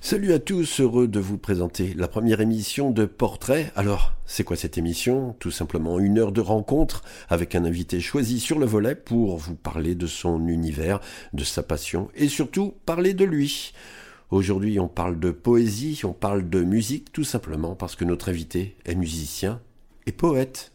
Salut à tous, heureux de vous présenter la première émission de Portrait. Alors, c'est quoi cette émission ? Tout simplement 1 heure de rencontre avec un invité choisi sur le volet pour vous parler de son univers, de sa passion et surtout parler de lui. Aujourd'hui, on parle de poésie, on parle de musique, tout simplement parce que notre invité est musicien et poète.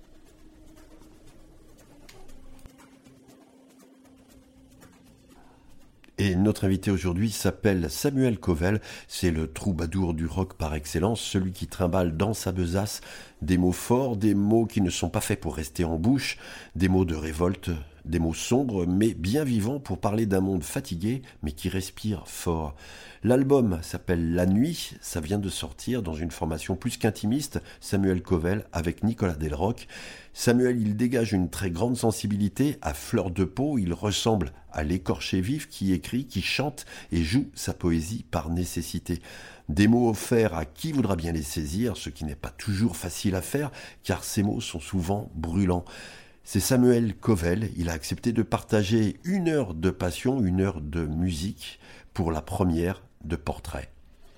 Et notre invité aujourd'hui s'appelle Samuel Covel, c'est le troubadour du rock par excellence, celui qui trimballe dans sa besace des mots forts, des mots qui ne sont pas faits pour rester en bouche, des mots de révolte, des mots sombres mais bien vivants pour parler d'un monde fatigué mais qui respire fort. L'album s'appelle La Nuit, ça vient de sortir dans une formation plus qu'intimiste, Samuel Covel avec Nicolas Delroch. Samuel, il dégage une très grande sensibilité, à fleur de peau, il ressemble à l'écorché vif qui écrit, qui chante et joue sa poésie par nécessité. Des mots offerts à qui voudra bien les saisir, ce qui n'est pas toujours facile à faire, car ces mots sont souvent brûlants. C'est Samuel Covel, il a accepté de partager 1 heure de passion, 1 heure de musique pour la première de Portrait.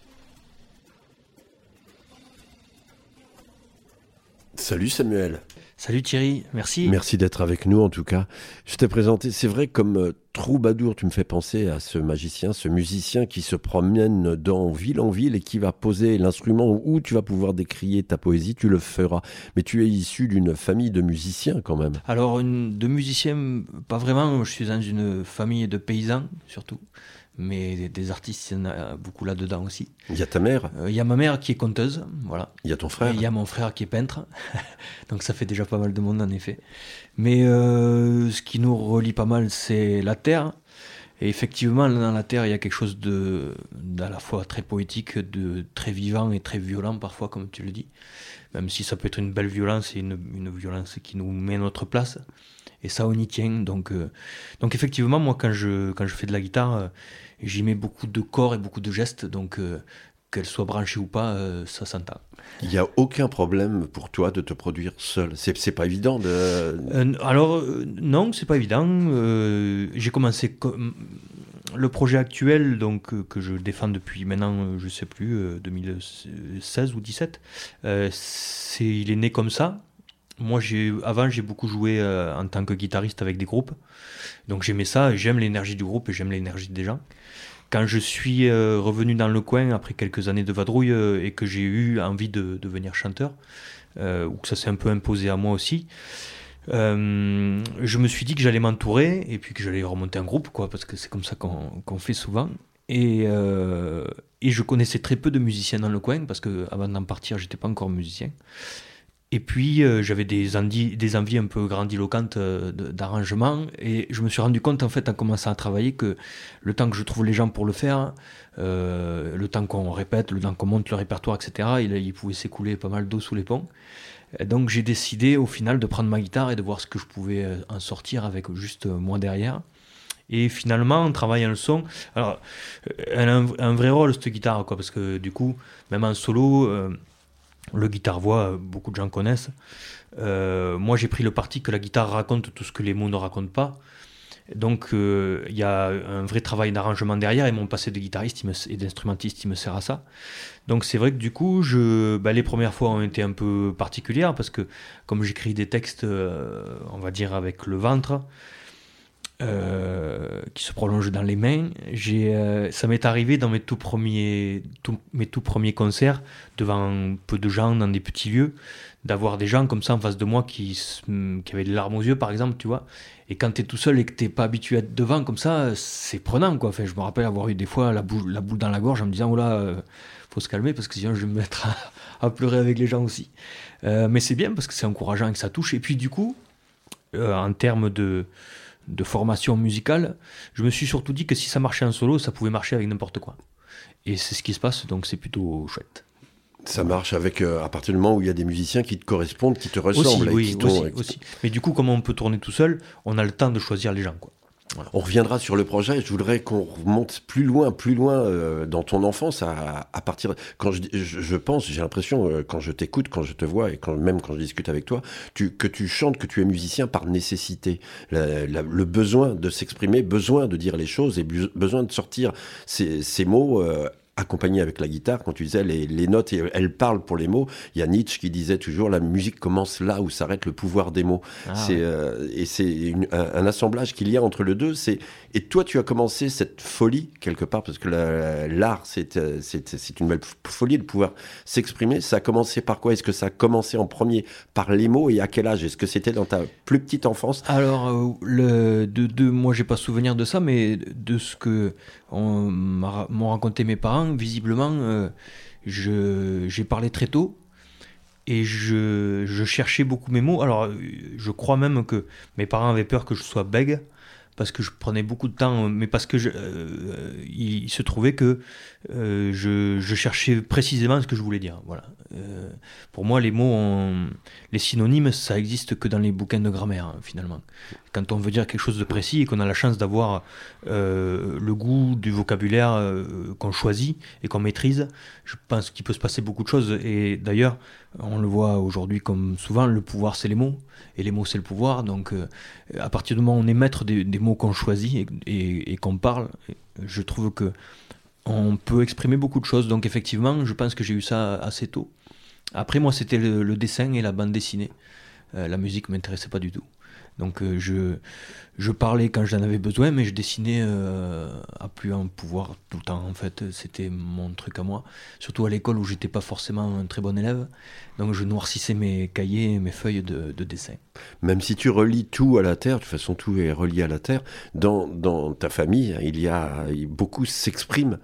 Salut Samuel. Salut Thierry, merci. Merci d'être avec nous en tout cas. Je t'ai présenté, c'est vrai comme troubadour, tu me fais penser à ce magicien, ce musicien qui se promène en ville et qui va poser l'instrument où tu vas pouvoir décrier ta poésie, tu le feras. Mais tu es issu d'une famille de musiciens quand même. Alors de musiciens, pas vraiment, je suis dans une famille de paysans surtout. Mais des artistes, il y en a beaucoup là-dedans aussi. Il y a ta mère ? Il y a ma mère qui est conteuse, voilà. Il y a ton frère ? Il y a mon frère qui est peintre, donc ça fait déjà pas mal de monde en effet. Mais ce qui nous relie pas mal, c'est la terre. Et effectivement, dans la terre, il y a quelque chose d'à la fois très poétique, de très vivant et très violent parfois, comme tu le dis. Même si ça peut être une belle violence et une violence qui nous met à notre place. Et ça, on y tient. Donc effectivement, moi, quand je fais de la guitare, j'y mets beaucoup de corps et beaucoup de gestes. Donc, qu'elle soit branchée ou pas, ça s'entend. Il n'y a aucun problème pour toi de te produire seul. C'est pas évident de... Non, c'est pas évident. J'ai commencé... Le projet actuel donc, que je défends depuis maintenant, je sais plus, 2016 ou 2017, il est né comme ça. Moi, avant, j'ai beaucoup joué en tant que guitariste avec des groupes. Donc j'aimais ça, j'aime l'énergie du groupe et j'aime l'énergie des gens. Quand je suis revenu dans le coin, après quelques années de vadrouille, et que j'ai eu envie de devenir chanteur, ou que ça s'est un peu imposé à moi aussi, je me suis dit que j'allais m'entourer et puis que j'allais remonter un groupe, quoi, parce que c'est comme ça qu'on fait souvent. Et je connaissais très peu de musiciens dans le coin, parce qu'avant d'en partir, j'étais pas encore musicien. Et puis, j'avais des envies un peu grandiloquentes d'arrangement. Et je me suis rendu compte, en fait, en commençant à travailler, que le temps que je trouve les gens pour le faire, le temps qu'on répète, le temps qu'on monte le répertoire, etc., il pouvait s'écouler pas mal d'eau sous les ponts. Et donc, j'ai décidé, au final, de prendre ma guitare et de voir ce que je pouvais en sortir avec juste moi derrière. Et finalement, en travaillant le son... Alors, elle a un vrai rôle, cette guitare, quoi, parce que, du coup, même en solo... le guitare-voix, beaucoup de gens connaissent. Moi, j'ai pris le parti que la guitare raconte tout ce que les mots ne racontent pas. Donc, il y a un vrai travail d'arrangement derrière, et mon passé de guitariste et d'instrumentiste, il me sert à ça. Donc, c'est vrai que du coup, les premières fois ont été un peu particulières, parce que comme j'écris des textes, on va dire avec le ventre, qui se prolonge dans les mains. Ça m'est arrivé dans mes tout premiers concerts, devant peu de gens, dans des petits lieux, d'avoir des gens comme ça en face de moi qui avaient des larmes aux yeux, par exemple, tu vois. Et quand t'es tout seul et que t'es pas habitué à être devant comme ça, c'est prenant, quoi. Enfin, je me rappelle avoir eu des fois la boule dans la gorge en me disant, oh là, faut se calmer parce que sinon je vais me mettre à pleurer avec les gens aussi. Mais c'est bien parce que c'est encourageant et que ça touche. Et puis du coup, en termes de formation musicale, je me suis surtout dit que si ça marchait en solo, ça pouvait marcher avec n'importe quoi. Et c'est ce qui se passe, donc c'est plutôt chouette. Ça marche avec à partir du moment où il y a des musiciens qui te correspondent, qui te ressemblent. Aussi. Mais du coup, comme on peut tourner tout seul, on a le temps de choisir les gens, quoi. Voilà. On reviendra sur le projet. Je voudrais qu'on remonte plus loin dans ton enfance, à partir. Quand je pense, j'ai l'impression, quand je t'écoute, quand je te vois et même quand je discute avec toi, que tu chantes, que tu es musicien par nécessité. Le besoin de s'exprimer, besoin de dire les choses et besoin de sortir ces mots accompagné avec la guitare, quand tu disais les notes, elles parlent pour les mots. Il y a Nietzsche qui disait toujours la musique commence là où s'arrête le pouvoir des mots. Et c'est un assemblage qu'il y a entre les deux. Et toi, tu as commencé cette folie quelque part, parce que l'art, c'est une belle folie de pouvoir s'exprimer. Ça a commencé par quoi? Est-ce que ça a commencé en premier par les mots, et à quel âge? Est-ce que c'était dans ta plus petite enfance? Alors, moi, j'ai pas souvenir de ça, mais de ce que m'ont raconté mes parents, visiblement, j'ai parlé très tôt et je cherchais beaucoup mes mots. Alors, je crois même que mes parents avaient peur que je sois bègue, parce que je prenais beaucoup de temps, mais parce que il se trouvait que je cherchais précisément ce que je voulais dire. Voilà. Pour moi, les mots, les synonymes, ça existe que dans les bouquins de grammaire, hein, finalement. Quand on veut dire quelque chose de précis et qu'on a la chance d'avoir le goût du vocabulaire qu'on choisit et qu'on maîtrise, je pense qu'il peut se passer beaucoup de choses. Et d'ailleurs, on le voit aujourd'hui comme souvent, le pouvoir, c'est les mots. Et les mots, c'est le pouvoir. Donc, à partir du moment où on est maître des mots qu'on choisit et qu'on parle, je trouve que on peut exprimer beaucoup de choses. Donc, effectivement, je pense que j'ai eu ça assez tôt. Après, moi, c'était le dessin et la bande dessinée. La musique ne m'intéressait pas du tout. Donc, je parlais quand j'en avais besoin, mais je dessinais à plus en pouvoir tout le temps, en fait. C'était mon truc à moi. Surtout à l'école où j'étais pas forcément un très bon élève. Donc, je noircissais mes cahiers et mes feuilles de dessin. Même si tu relis tout à la terre, de toute façon, tout est relié à la terre, dans ta famille, beaucoup s'expriment.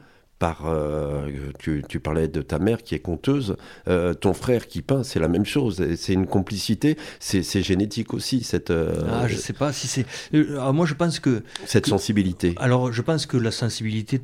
Tu parlais de ta mère qui est conteuse, ton frère qui peint, c'est la même chose, c'est une complicité, c'est génétique aussi, je sais pas si c'est... moi je pense que... Cette sensibilité. Alors je pense que la sensibilité,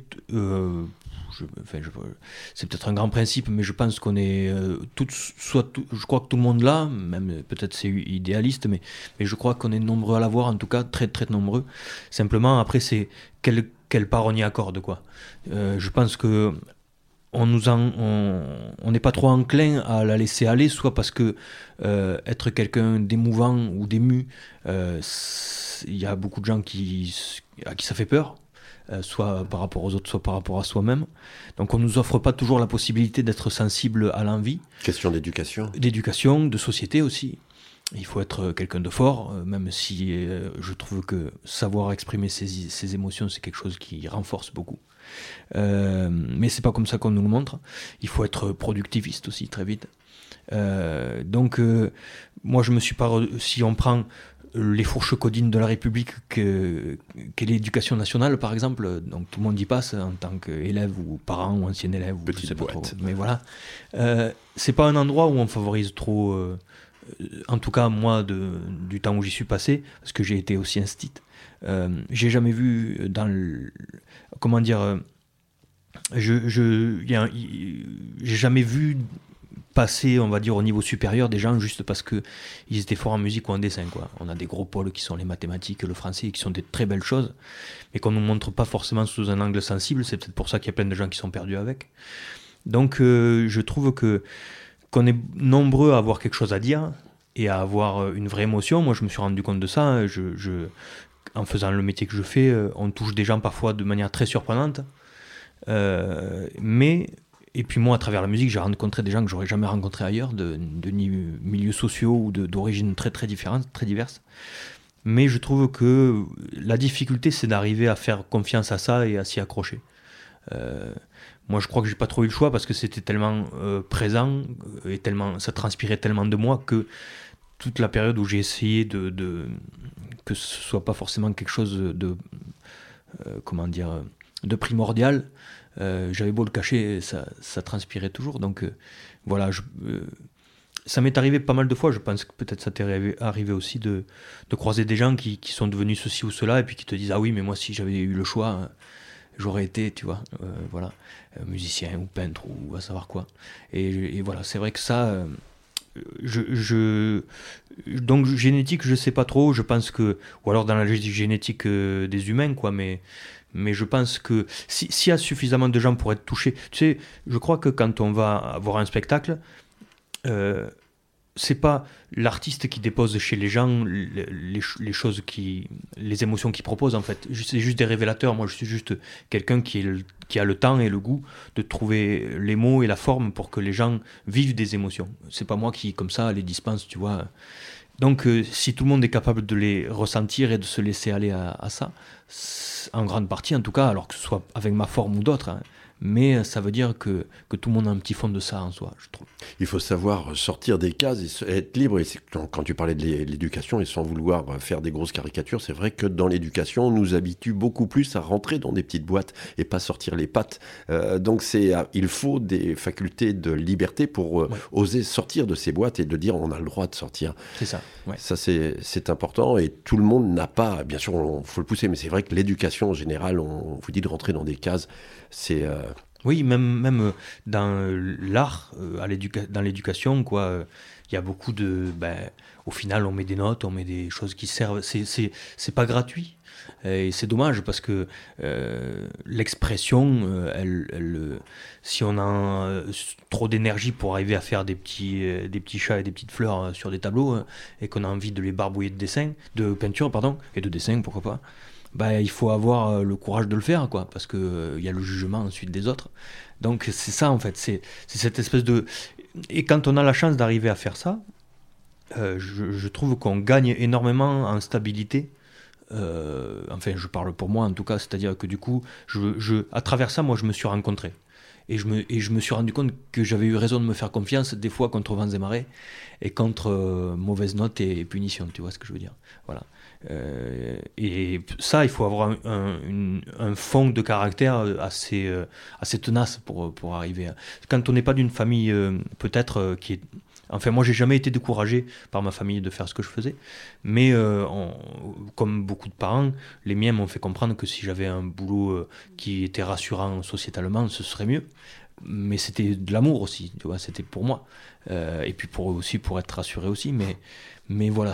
c'est peut-être un grand principe, mais je pense qu'on est je crois que tout le monde l'a, même peut-être c'est idéaliste, mais je crois qu'on est nombreux à l'avoir, en tout cas très très nombreux. Simplement après c'est quelle part on y accorde, quoi. Je pense que on n'est pas trop enclin à la laisser aller, soit parce que être quelqu'un d'émouvant ou d'ému, il y a beaucoup de gens à qui ça fait peur, soit par rapport aux autres, soit par rapport à soi-même. Donc on ne nous offre pas toujours la possibilité d'être sensible à l'envie. Question d'éducation. D'éducation, de société aussi. Il faut être quelqu'un de fort, même si je trouve que savoir exprimer ses émotions, c'est quelque chose qui renforce beaucoup. Mais c'est pas comme ça qu'on nous le montre. Il faut être productiviste aussi, très vite. Donc, moi, je me suis pas... Si on prend les fourches codines de la République, qu'est l'éducation nationale, par exemple, donc tout le monde y passe en tant qu'élève ou parent ou ancien élève. Petite boîte. Mais voilà. C'est pas un endroit où on favorise trop... en tout cas, moi, du temps où j'y suis passé, parce que j'ai été aussi instit, j'ai jamais vu comment dire, j'ai jamais vu passer, on va dire, au niveau supérieur des gens juste parce que ils étaient forts en musique ou en dessin, quoi. On a des gros pôles qui sont les mathématiques, le français, qui sont des très belles choses, mais qu'on nous montre pas forcément sous un angle sensible. C'est peut-être pour ça qu'il y a plein de gens qui sont perdus avec. Donc, je trouve qu'on est nombreux à avoir quelque chose à dire et à avoir une vraie émotion. Moi, je me suis rendu compte de ça. En faisant le métier que je fais, on touche des gens parfois de manière très surprenante. Et puis moi, à travers la musique, j'ai rencontré des gens que j'aurais jamais rencontrés ailleurs, de milieux sociaux ou d'origines très très différentes, très diverses. Mais je trouve que la difficulté, c'est d'arriver à faire confiance à ça et à s'y accrocher. Moi, je crois que j'ai pas trop eu le choix parce que c'était tellement présent et ça transpirait tellement de moi que toute la période où j'ai essayé que ce soit pas forcément quelque chose de primordial, j'avais beau le cacher, ça transpirait toujours. Donc voilà, ça m'est arrivé pas mal de fois. Je pense que peut-être ça t'est arrivé aussi de croiser des gens qui sont devenus ceci ou cela et puis qui te disent ah oui, mais moi si j'avais eu le choix, j'aurais été, tu vois, musicien ou peintre ou à savoir quoi. Et voilà, c'est vrai que ça, donc génétique, je sais pas trop. Je pense que, ou alors dans la génétique des humains, quoi, mais je pense que s'il y a suffisamment de gens pour être touchés, tu sais, je crois que quand on va voir un spectacle, c'est pas l'artiste qui dépose chez les gens les choses les émotions qu'il propose en fait. C'est juste des révélateurs. Moi, je suis juste quelqu'un qui a le temps et le goût de trouver les mots et la forme pour que les gens vivent des émotions. C'est pas moi qui, comme ça, les dispense, tu vois. Donc, si tout le monde est capable de les ressentir et de se laisser aller à ça, en grande partie en tout cas, alors que ce soit avec ma forme ou d'autres, hein, mais ça veut dire que tout le monde a un petit fond de ça en soi, je trouve. Il faut savoir sortir des cases et être libre. Et quand tu parlais de l'éducation, et sans vouloir faire des grosses caricatures, c'est vrai que dans l'éducation, on nous habitue beaucoup plus à rentrer dans des petites boîtes et pas sortir les pattes. Donc il faut des facultés de liberté pour oser sortir de ces boîtes et de dire on a le droit de sortir. C'est ça. Ouais. Ça, c'est important et tout le monde n'a pas... Bien sûr, il faut le pousser, mais c'est vrai que l'éducation en général, on vous dit de rentrer dans des cases, c'est... Oui, même dans l'art, dans l'éducation, quoi, il y a beaucoup de... au final, on met des notes, on met des choses qui servent... C'est pas gratuit. Et c'est dommage parce que l'expression, si on a trop d'énergie pour arriver à faire des petits chats et des petites fleurs sur des tableaux et qu'on a envie de les barbouiller de peinture, pardon, et de dessin, pourquoi pas, il faut avoir le courage de le faire, quoi, parce que y a le jugement ensuite des autres. Donc c'est ça en fait, c'est cette espèce de... Et quand on a la chance d'arriver à faire ça, je trouve qu'on gagne énormément en stabilité. Enfin, je parle pour moi en tout cas, c'est-à-dire que du coup, à travers ça, moi, je me suis rencontré. Et je me suis rendu compte que j'avais eu raison de me faire confiance, des fois contre vents et marées, et contre mauvaises notes et punitions, tu vois ce que je veux dire. Voilà. Et ça, il faut avoir un fond de caractère assez tenace pour arriver à... Quand on n'est pas d'une famille, peut-être, qui est... Enfin, moi, j'ai jamais été découragé par ma famille de faire ce que je faisais, mais comme beaucoup de parents, les miens m'ont fait comprendre que si j'avais un boulot qui était rassurant sociétalement, ce serait mieux. Mais c'était de l'amour aussi, tu vois, c'était pour moi. Et puis pour être rassuré aussi, mais voilà,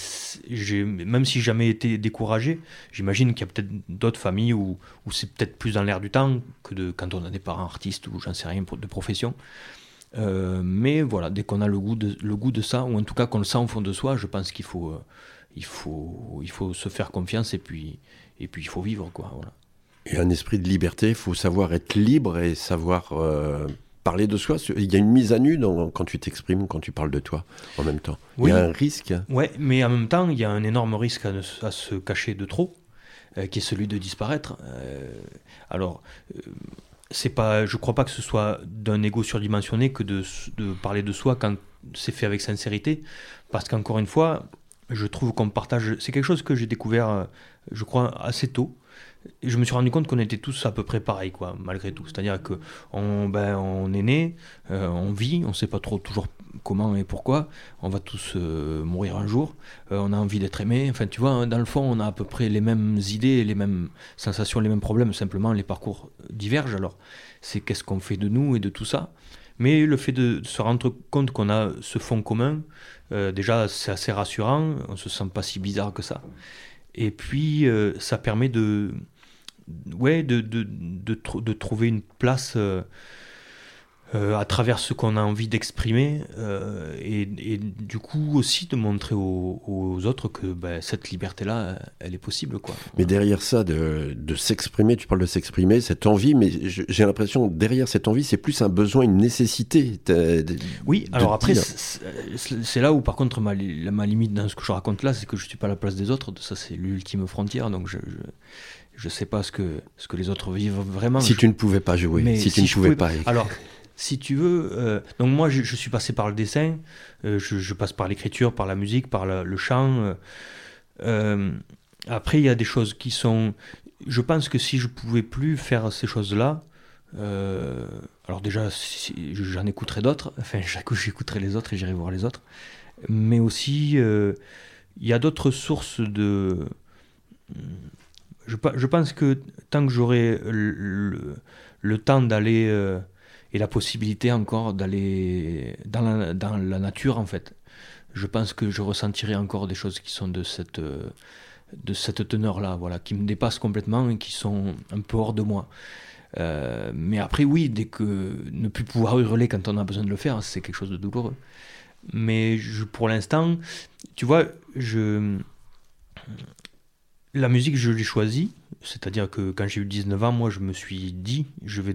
même si j'ai jamais été découragé, j'imagine qu'il y a peut-être d'autres familles où c'est peut-être plus dans l'air du temps que quand on a des parents artistes ou j'en sais rien de profession. Mais voilà, dès qu'on a le goût de ça, ou en tout cas qu'on le sent au fond de soi, je pense qu'il faut se faire confiance et puis il faut vivre, quoi. Voilà. Et un esprit de liberté, il faut savoir être libre et savoir parler de soi. Il y a une mise à nu quand tu t'exprimes, quand tu parles de toi en même temps. Oui. Il y a un risque. Oui, mais en même temps, il y a un énorme risque à se cacher de trop, qui est celui de disparaître. Je crois pas que ce soit d'un ego surdimensionné que de parler de soi quand c'est fait avec sincérité, parce qu'encore une fois, je trouve qu'on partage... C'est quelque chose que j'ai découvert, je crois, assez tôt. Et je me suis rendu compte qu'on était tous à peu près pareils, quoi, malgré tout. C'est-à-dire qu'on est né, on vit, on ne sait pas trop toujours comment et pourquoi, on va tous mourir un jour, on a envie d'être aimé, enfin tu vois, dans le fond on a à peu près les mêmes idées, les mêmes sensations, les mêmes problèmes, simplement les parcours divergent. Alors c'est qu'est-ce qu'on fait de nous et de tout ça, mais le fait de se rendre compte qu'on a ce fond commun, déjà c'est assez rassurant, on se sent pas si bizarre que ça, et puis ça permet de trouver une place à travers ce qu'on a envie d'exprimer et du coup aussi de montrer aux autres que cette liberté-là, elle est possible, quoi. Mais derrière ça, de s'exprimer, tu parles de s'exprimer, cette envie, mais j'ai l'impression derrière cette envie, c'est plus un besoin, une nécessité. Oui, alors après, c'est là où par contre ma limite dans ce que je raconte là, c'est que je ne suis pas à la place des autres, ça c'est l'ultime frontière, donc je sais pas ce que les autres vivent vraiment. Si tu ne pouvais pas jouer, mais si tu ne pouvais pas... Alors, si tu veux... donc moi, je suis passé par le dessin, je passe par l'écriture, par la musique, par le chant. Après, il y a des choses qui sont... Je pense que si je pouvais plus faire ces choses-là, alors déjà, j'en écouterais d'autres, enfin, j'écouterais les autres et j'irai voir les autres. Mais aussi, il y a d'autres sources de... Je pense que tant que j'aurai le temps d'aller et la possibilité encore d'aller dans la nature, en fait, je pense que je ressentirai encore des choses qui sont de cette teneur-là, voilà, qui me dépassent complètement et qui sont un peu hors de moi. Mais après, oui, dès que ne plus pouvoir hurler quand on a besoin de le faire, c'est quelque chose de douloureux. Mais pour l'instant, tu vois, la musique, je l'ai choisie. C'est-à-dire que quand j'ai eu 19 ans, moi, je me suis dit,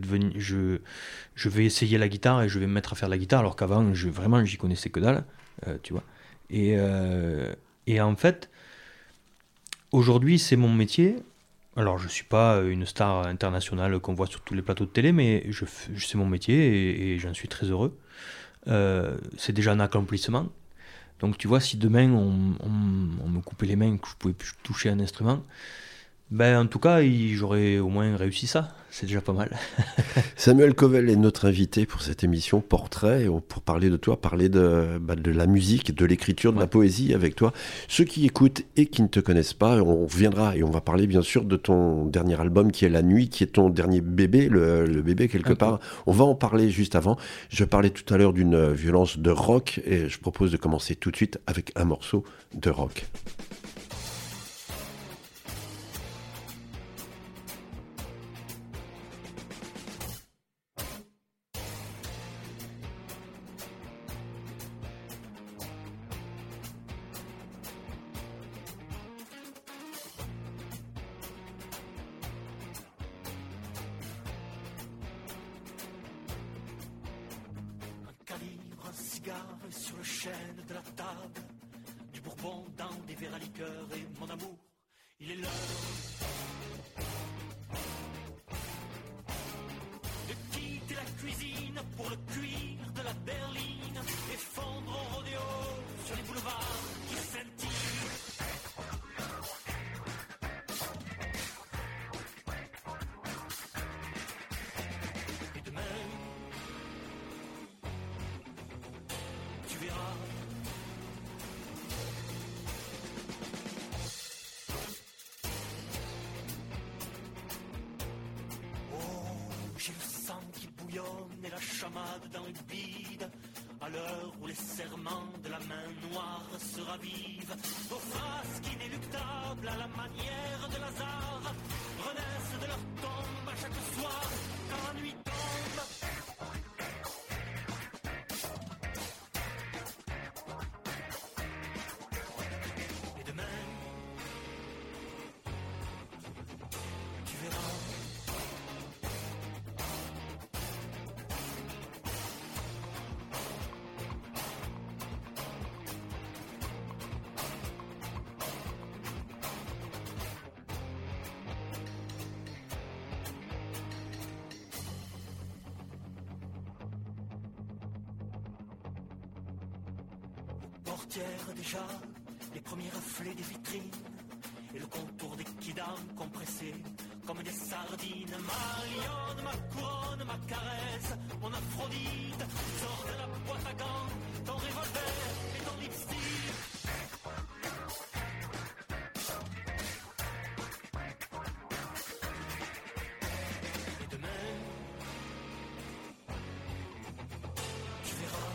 je vais essayer la guitare et je vais me mettre à faire la guitare, alors qu'avant, vraiment, j'y connaissais que dalle, tu vois. Et, euh, et en fait, aujourd'hui, c'est mon métier. Alors, je suis pas une star internationale qu'on voit sur tous les plateaux de télé, mais c'est mon métier et j'en suis très heureux. C'est déjà un accomplissement. Donc, tu vois, si demain on me coupait les mains et que je pouvais plus toucher un instrument, ben, en tout cas, j'aurais au moins réussi ça. C'est déjà pas mal. Samuel Covel est notre invité pour cette émission Portrait, pour parler de toi, parler de la musique, de l'écriture, de la poésie avec toi. Ceux qui écoutent et qui ne te connaissent pas, on reviendra et on va parler bien sûr de ton dernier album qui est La Nuit, qui est ton dernier bébé, le bébé quelque part. On va en parler juste avant. Je parlais tout à l'heure d'une violence de rock et je propose de commencer tout de suite avec un morceau de rock. Sur le chêne de la table, du bourbon dans des verres à liqueur et mon amour, il est l'heure de quitter la cuisine pour le cuir de la berline et fondre au rodéo sur les boulevards qui scintillent. Et demain, tu verras. Oh, j'ai le sang qui bouillonne et la chamade dans le bide. À l'heure où les serments de la main noire se ravivent, vos frasques inéluctables à la manière de Lazare renaissent de leur tombe à chaque soir quand la nuit tombe. Portière déjà, les premiers reflets des vitrines et le contour des kidams compressés comme des sardines. Ma lionne, ma couronne, ma caresse, mon Aphrodite, sors de la boîte à gants, ton revolver et ton lipstick. Et demain, tu verras.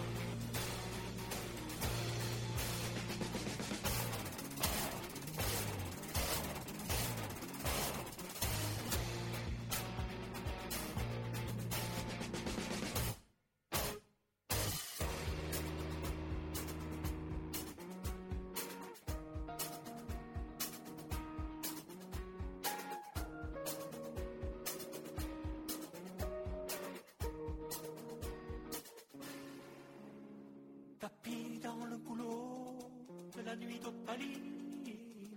Tapis dans le goulot de la nuit d'opaline,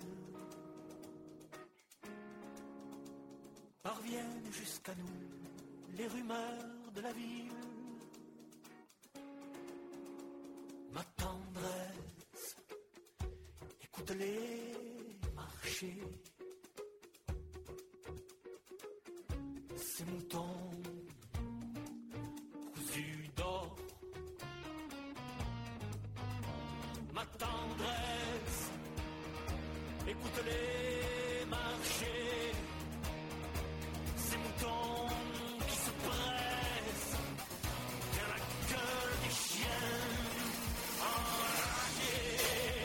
parviennent jusqu'à nous les rumeurs de la ville. Ma tendresse, écoute-les marcher. Ces moutons cousus d'or. Ma tendresse, écoute-les marcher. Ces moutons qui se pressent vers la gueule des chiens enragés.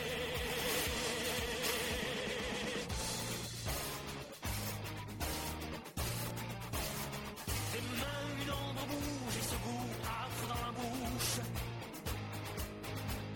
Des mains, une ombre bouge et ce goût âpre dans la bouche.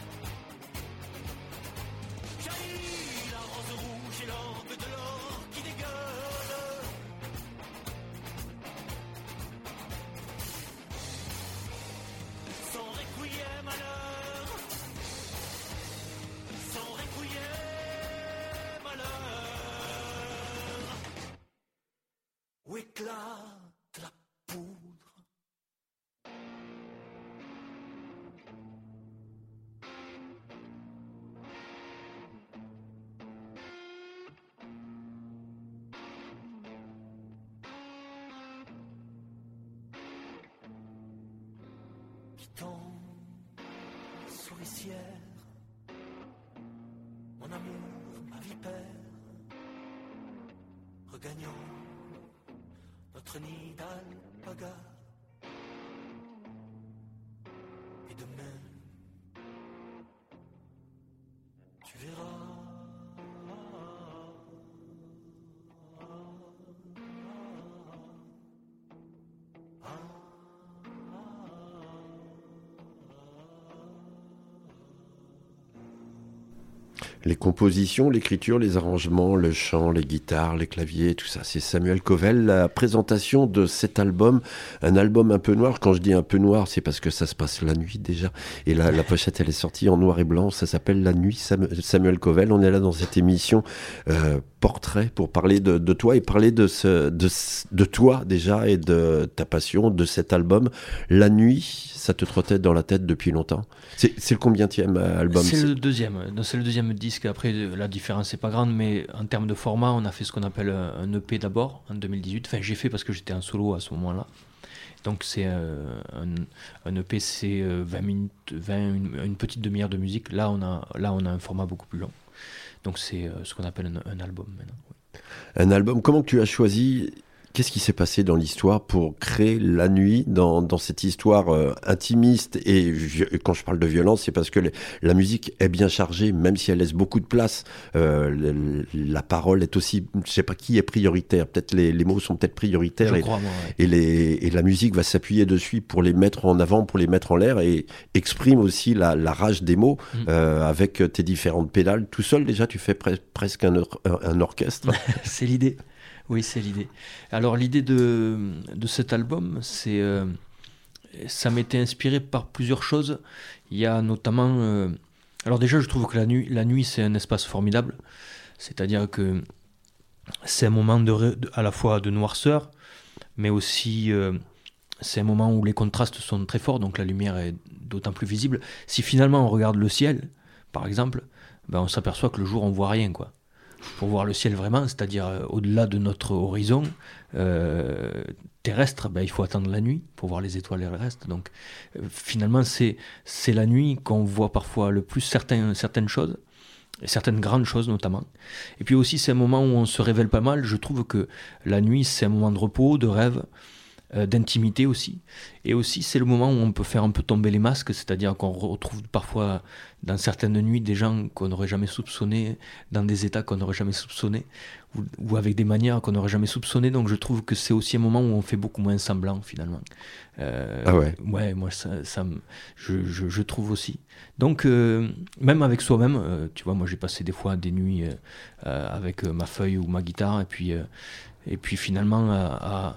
quittons souricière, mon amour, ma vipère, regagnons notre nid d'alpaga. Et demain, tu verras. Les compositions, l'écriture, les arrangements, le chant, les guitares, les claviers, tout ça, c'est Samuel Covel. La présentation de cet album, un album un peu noir. Quand je dis un peu noir, c'est parce que ça se passe la nuit déjà. Et la pochette, elle est sortie en noir et blanc. Ça s'appelle La Nuit Samuel Covel. On est là dans cette émission portrait pour parler de toi et parler de toi déjà et de ta passion, de cet album. La Nuit, ça te trottait dans la tête depuis longtemps. C'est le combienième album? C'est le deuxième. C'est le deuxième disque. Après, la différence n'est pas grande, mais en termes de format, on a fait ce qu'on appelle un EP d'abord, en 2018. Enfin, j'ai fait parce que j'étais en solo à ce moment-là. Donc, c'est un EP, c'est 20 minutes, une petite demi-heure de musique. Là, on a un format beaucoup plus long. Donc, c'est ce qu'on appelle un album maintenant. Oui. Un album, comment tu as choisi? Qu'est-ce qui s'est passé dans l'histoire pour créer La Nuit dans cette histoire intimiste? Et quand je parle de violence, c'est parce que la musique est bien chargée, même si elle laisse beaucoup de place. La parole est aussi, je sais pas qui est prioritaire. Peut-être les mots sont peut-être prioritaires. Je crois, moi, ouais. Et la musique va s'appuyer dessus pour les mettre en avant, pour les mettre en l'air, et exprime aussi la rage des mots avec tes différentes pédales. Tout seul, déjà, tu fais presque un orchestre. C'est l'idée. Oui, c'est l'idée. Alors, l'idée de cet album, ça m'était inspiré par plusieurs choses. Il y a notamment... alors déjà, je trouve que la nuit, c'est un espace formidable. C'est-à-dire que c'est un moment à la fois de noirceur, mais aussi c'est un moment où les contrastes sont très forts, donc la lumière est d'autant plus visible. Si finalement on regarde le ciel, par exemple, ben on s'aperçoit que le jour, on voit rien, quoi. Pour voir le ciel vraiment, c'est-à-dire au-delà de notre horizon terrestre, ben, il faut attendre la nuit pour voir les étoiles et le reste. Donc finalement, c'est la nuit qu'on voit parfois le plus certaines choses, et certaines grandes choses notamment. Et puis aussi, c'est un moment où on se révèle pas mal. Je trouve que la nuit, c'est un moment de repos, de rêve, d'intimité aussi. Et aussi, c'est le moment où on peut faire un peu tomber les masques, c'est-à-dire qu'on retrouve parfois dans certaines nuits des gens qu'on n'aurait jamais soupçonnés, dans des états qu'on n'aurait jamais soupçonnés, ou avec des manières qu'on n'aurait jamais soupçonnées. Donc je trouve que c'est aussi un moment où on fait beaucoup moins semblant finalement. Ah ouais. Ouais, moi je trouve aussi. Donc même avec soi-même, tu vois, moi j'ai passé des fois des nuits avec ma feuille ou ma guitare, et puis finalement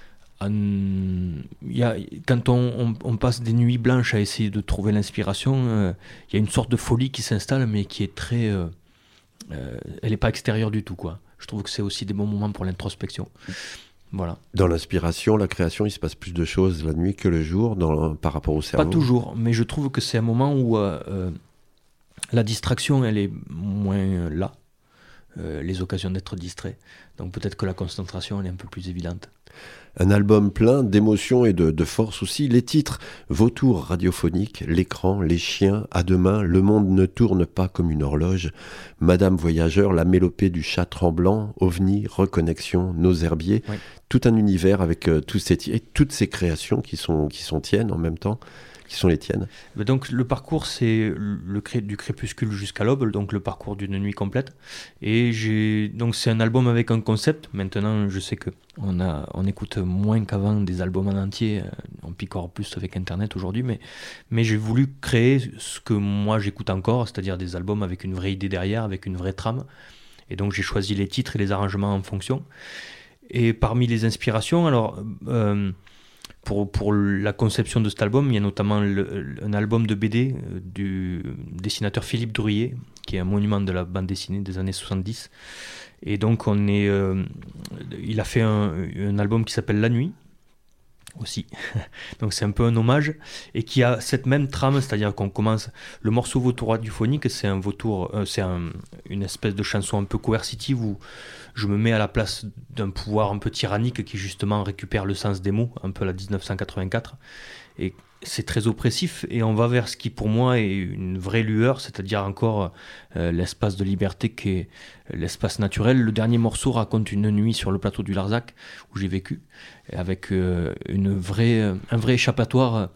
quand on passe des nuits blanches à essayer de trouver l'inspiration, il y a une sorte de folie qui s'installe, mais qui est très... elle n'est pas extérieure du tout, quoi. Je trouve que c'est aussi des bons moments pour l'introspection. Voilà. Dans l'inspiration, la création, il se passe plus de choses la nuit que le jour par rapport au cerveau? Pas toujours, mais je trouve que c'est un moment où la distraction, elle est moins là. Les occasions d'être distrait. Donc peut-être que la concentration, elle est un peu plus évidente. Un album plein d'émotions et de force aussi. Les titres: Vautour radiophonique, L'écran, Les chiens, À demain, Le monde ne tourne pas comme une horloge, Madame voyageur, La mélopée du chat tremblant, OVNI, Reconnexion, Nos herbiers. Oui. Tout un univers avec toutes ces créations qui sont tiennes en même temps. Qui sont les tiennes? Donc le parcours, c'est du crépuscule jusqu'à l'aube, donc le parcours d'une nuit complète. Et donc c'est un album avec un concept. Maintenant, je sais que on écoute moins qu'avant des albums en entier. On picore plus avec Internet aujourd'hui, mais j'ai voulu créer ce que moi j'écoute encore, c'est-à-dire des albums avec une vraie idée derrière, avec une vraie trame. Et donc j'ai choisi les titres et les arrangements en fonction. Et parmi les inspirations, alors... Pour la conception de cet album, il y a notamment un album de BD du dessinateur Philippe Drouillet, qui est un monument de la bande dessinée des années 70. Et donc il a fait un album qui s'appelle La Nuit, aussi. Donc c'est un peu un hommage, et qui a cette même trame, c'est-à-dire qu'on commence le morceau Vautour radiophonique, c'est une espèce de chanson un peu coercitive où je me mets à la place d'un pouvoir un peu tyrannique qui justement récupère le sens des mots, un peu à la 1984, et c'est très oppressif et on va vers ce qui pour moi est une vraie lueur, c'est-à-dire encore l'espace de liberté qui est l'espace naturel. Le dernier morceau raconte une nuit sur le plateau du Larzac où j'ai vécu, avec un vrai échappatoire.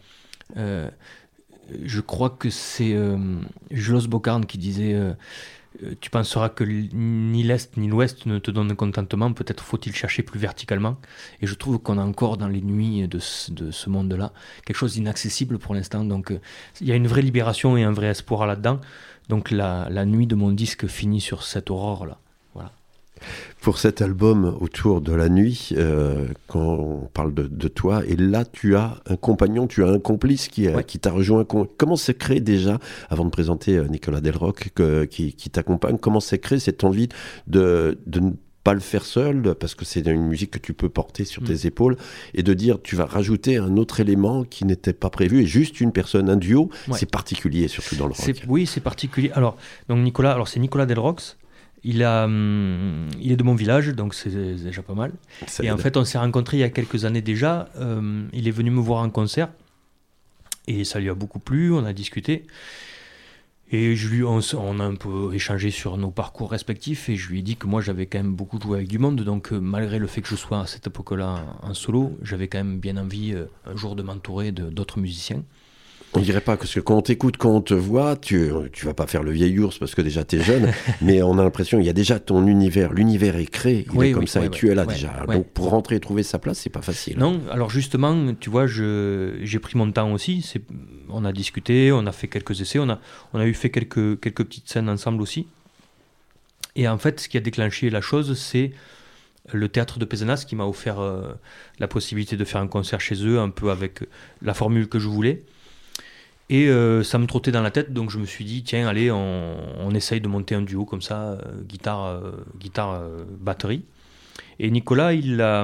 Je crois que c'est Julos Bocarn qui disait tu penseras que ni l'Est ni l'Ouest ne te donnent contentement, peut-être faut-il chercher plus verticalement. Et je trouve qu'on a encore dans les nuits de ce monde-là quelque chose d'inaccessible pour l'instant. Donc il y a une vraie libération et un vrai espoir là-dedans. Donc la nuit de mon disque finit sur cette aurore-là. Voilà. Pour cet album Autour de la nuit, quand on parle de toi, et là tu as un compagnon, tu as un complice qui t'a rejoint. Comment s'est créé déjà, avant de présenter Nicolas Delroch qui t'accompagne, comment s'est créé cette envie de ne pas le faire seul, parce que c'est une musique que tu peux porter sur tes épaules, et de dire tu vas rajouter un autre élément qui n'était pas prévu, et juste une personne, un duo, c'est particulier, surtout dans le rock. Oui, c'est particulier. Alors, c'est Nicolas Delroch. Il est de mon village, donc c'est déjà pas mal. En fait, on s'est rencontrés il y a quelques années déjà. Il est venu me voir en concert et ça lui a beaucoup plu. On a discuté et on a un peu échangé sur nos parcours respectifs et je lui ai dit que moi j'avais quand même beaucoup joué avec du monde. Donc malgré le fait que je sois à cette époque-là en solo, j'avais quand même bien envie un jour de m'entourer d'autres musiciens. On dirait pas, parce que quand on t'écoute, quand on te voit, tu vas pas faire le vieil ours parce que déjà t'es jeune, mais on a l'impression qu'il y a déjà ton univers, l'univers est créé, il est comme ça, et tu es là déjà. Donc pour rentrer et trouver sa place, c'est pas facile. Non, alors justement, tu vois, j'ai pris mon temps aussi, on a discuté, on a fait quelques essais, on a eu fait quelques petites scènes ensemble aussi. Et en fait, ce qui a déclenché la chose, c'est le théâtre de Pézenas qui m'a offert la possibilité de faire un concert chez eux, un peu avec la formule que je voulais. Et ça me trottait dans la tête, donc je me suis dit, tiens, allez, on essaye de monter un duo comme ça, guitare, batterie. Et Nicolas, il a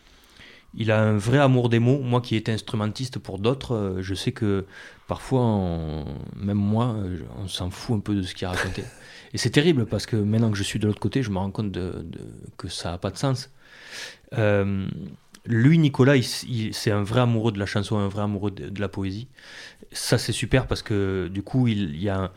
un vrai amour des mots. Moi qui étais instrumentiste pour d'autres, je sais que parfois, même moi, on s'en fout un peu de ce qu'il racontait. Et c'est terrible, parce que maintenant que je suis de l'autre côté, je me rends compte que ça n'a pas de sens. Lui, Nicolas, c'est un vrai amoureux de la chanson, un vrai amoureux de la poésie. Ça, c'est super parce que du coup, il y a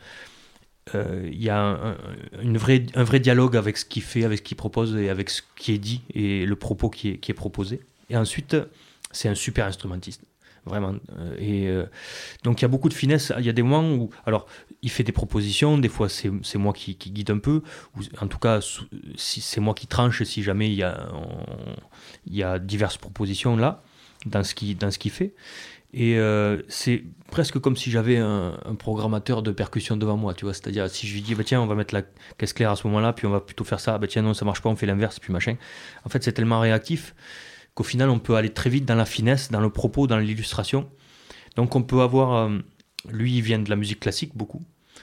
un vrai dialogue avec ce qu'il fait, avec ce qu'il propose et avec ce qui est dit et le propos qui est proposé. Et ensuite, c'est un super instrumentiste. Vraiment. Donc il y a beaucoup de finesse. Il y a des moments où, alors, il fait des propositions, des fois c'est moi qui guide un peu, ou en tout cas si c'est moi qui tranche si jamais il y a diverses propositions là dans ce qu'il fait. Et c'est presque comme si j'avais un programmateur de percussion devant moi, tu vois. C'est-à-dire si je lui dis bah, tiens on va mettre la caisse claire à ce moment-là, puis on va plutôt faire ça, bah tiens non ça marche pas, on fait l'inverse, puis machin. En fait c'est tellement réactif qu'au final, on peut aller très vite dans la finesse, dans le propos, dans l'illustration. Donc, on peut avoir... lui, il vient de la musique classique, beaucoup.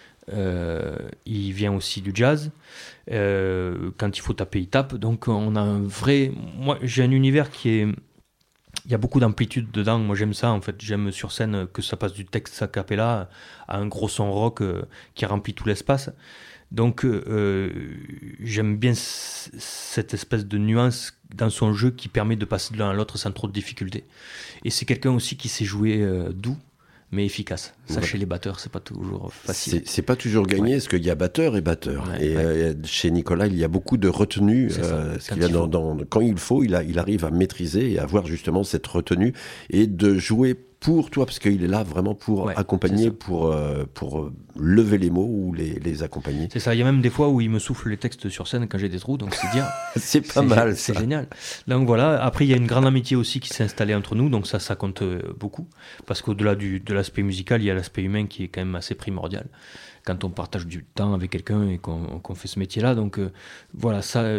Il vient aussi du jazz. Quand il faut taper, il tape. Donc, on a un vrai... Moi, j'ai un univers qui est... Il y a beaucoup d'amplitude dedans. Moi, j'aime ça, en fait. J'aime sur scène que ça passe du texte a cappella à un gros son rock qui remplit tout l'espace. Donc j'aime bien cette espèce de nuance dans son jeu qui permet de passer de l'un à l'autre sans trop de difficultés. Et c'est quelqu'un aussi qui sait jouer doux mais efficace. Ça, chez les batteurs, c'est pas toujours facile. C'est pas toujours gagné, parce qu'il y a batteur et batteur. Chez Nicolas, il y a beaucoup de retenue. Quand il faut, il arrive à maîtriser et à avoir justement cette retenue et de jouer pour toi, parce qu'il est là vraiment pour accompagner, pour lever les mots ou les accompagner. C'est ça, il y a même des fois où il me souffle les textes sur scène quand j'ai des trous, donc c'est bien. C'est pas mal, c'est génial. Donc voilà, après il y a une grande amitié aussi qui s'est installée entre nous, donc ça compte beaucoup, parce qu'au-delà de l'aspect musical, il y a l'aspect humain qui est quand même assez primordial. Quand on partage du temps avec quelqu'un et qu'on fait ce métier-là, donc voilà,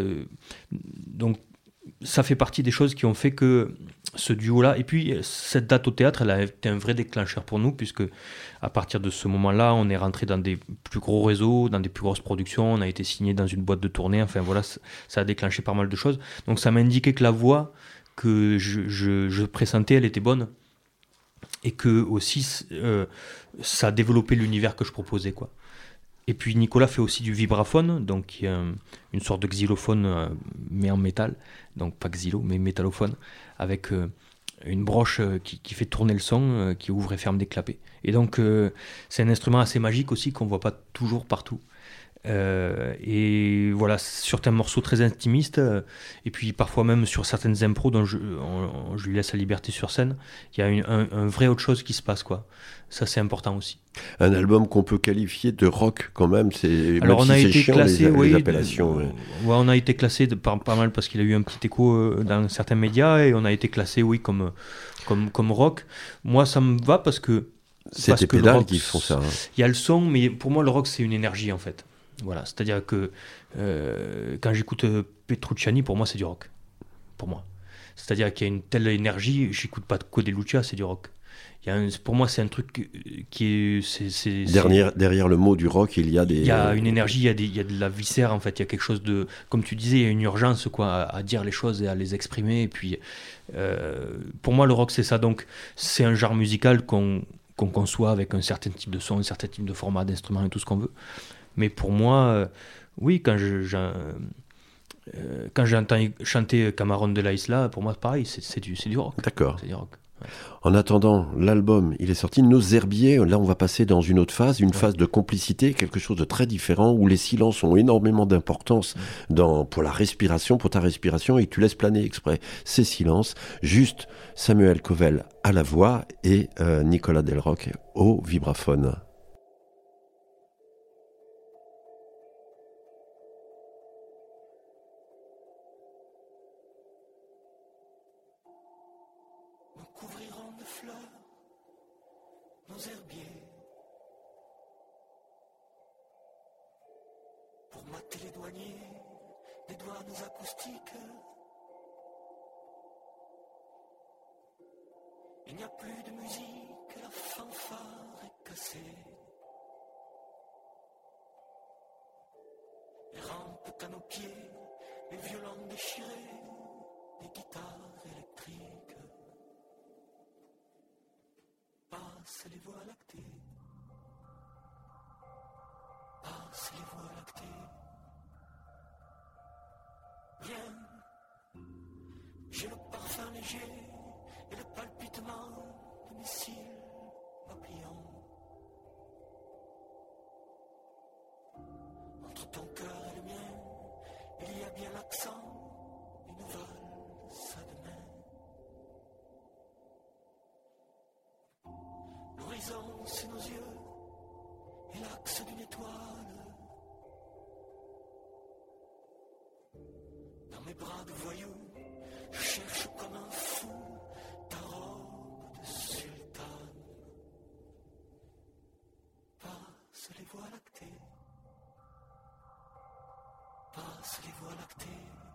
donc ça fait partie des choses qui ont fait que ce duo-là, et puis cette date au théâtre, elle a été un vrai déclencheur pour nous, puisque à partir de ce moment-là, on est rentré dans des plus gros réseaux, dans des plus grosses productions, on a été signé dans une boîte de tournée, enfin voilà, ça a déclenché pas mal de choses. Donc ça m'a indiqué que la voix que je pressentais, elle était bonne, et que aussi ça a développé l'univers que je proposais, quoi. Et puis Nicolas fait aussi du vibraphone, donc il y a une sorte de xylophone mais en métal, donc pas xylo mais métallophone, avec une broche qui fait tourner le son, qui ouvre et ferme des clapets. Et donc c'est un instrument assez magique aussi qu'on voit pas toujours partout. Et voilà, sur certains morceaux très intimistes, et puis parfois même sur certaines impros dont je lui laisse la liberté sur scène, il y a un vrai autre chose qui se passe, quoi. Ça, c'est important aussi. Un album qu'on peut qualifier de rock quand même, c'est alors même on a si c'est été chiant, classé, les appellations. ouais, on a été classé pas mal parce qu'il a eu un petit écho dans certains médias, et on a été classé, oui, comme rock. Moi, ça me va parce que C'est tes pédales qui font ça. Il y a le son, mais pour moi, le rock, c'est une énergie, en fait. Voilà, c'est-à-dire que quand j'écoute Petrucciani, pour moi, c'est du rock. Pour moi. C'est-à-dire qu'il y a une telle énergie, j'écoute pas que des Lucia, c'est du rock. Pour moi, c'est un truc qui est... Derrière le mot du rock, il y a des... Il y a une énergie, il y a de la viscère, en fait. Il y a quelque chose de... Comme tu disais, il y a une urgence, quoi, à dire les choses et à les exprimer. Et puis, pour moi, le rock, c'est ça. Donc, c'est un genre musical qu'on conçoit avec un certain type de son, un certain type de format, d'instrument et tout ce qu'on veut. Mais pour moi, oui, quand j'entends chanter Camarón de la Isla, pour moi, pareil, c'est du rock. D'accord. C'est du rock. Ouais. En attendant, l'album, il est sorti. Nos herbiers, là, on va passer dans une autre phase, phase de complicité, quelque chose de très différent, où les silences ont énormément d'importance pour la respiration, pour ta respiration, et tu laisses planer exprès ces silences. Juste Samuel Covel à la voix et Nicolas Delroch au vibraphone. Couvriront de fleurs nos herbiers pour mater les douaniers des douanes acoustiques. Il n'y a plus de musique, la fanfare est cassée. Et rampent à nos pieds les violons déchirés des guitares électriques. Passe les voies lactées, passe les voies lactées. Viens, j'ai le parfum léger et le palpitement de mes cils papillons. Entre ton cœur et le mien, il y a bien l'accent d'une valse à deux mains. L'horizon, c'est nos yeux, et l'axe d'une étoile. Dans mes bras de voyou, je cherche comme un fou ta robe de sultane. Passe les voies lactées, passe les voies lactées.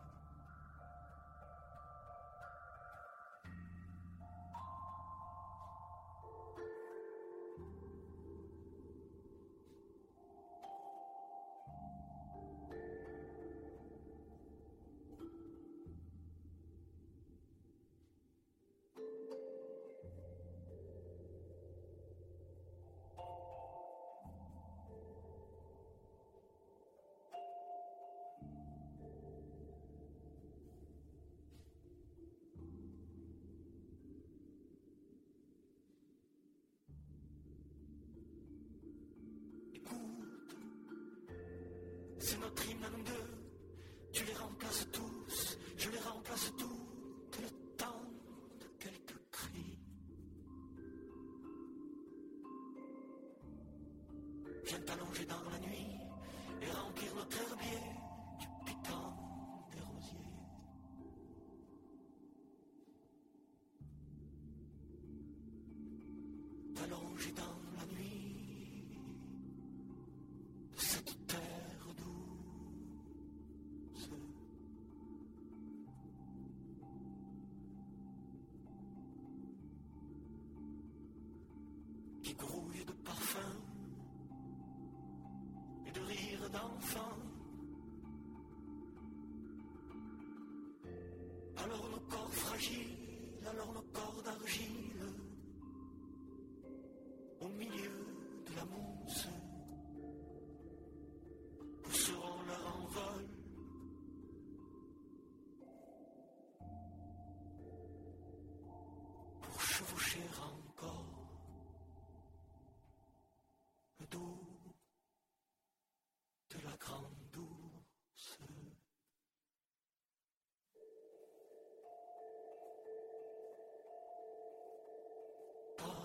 C'est notre hymne à nous deux. Tu les remplaces tous, je les remplace toutes, le temps de quelques cris. Viens t'allonger dans la nuit et remplir notre herbier du piquant des rosiers. T'allonger dans la nuit de cette terre. Qui grouille de parfum et de rire d'enfant. Alors nos corps fragiles, alors nos corps d'argile, au milieu de la mousse, pousseront leur envol.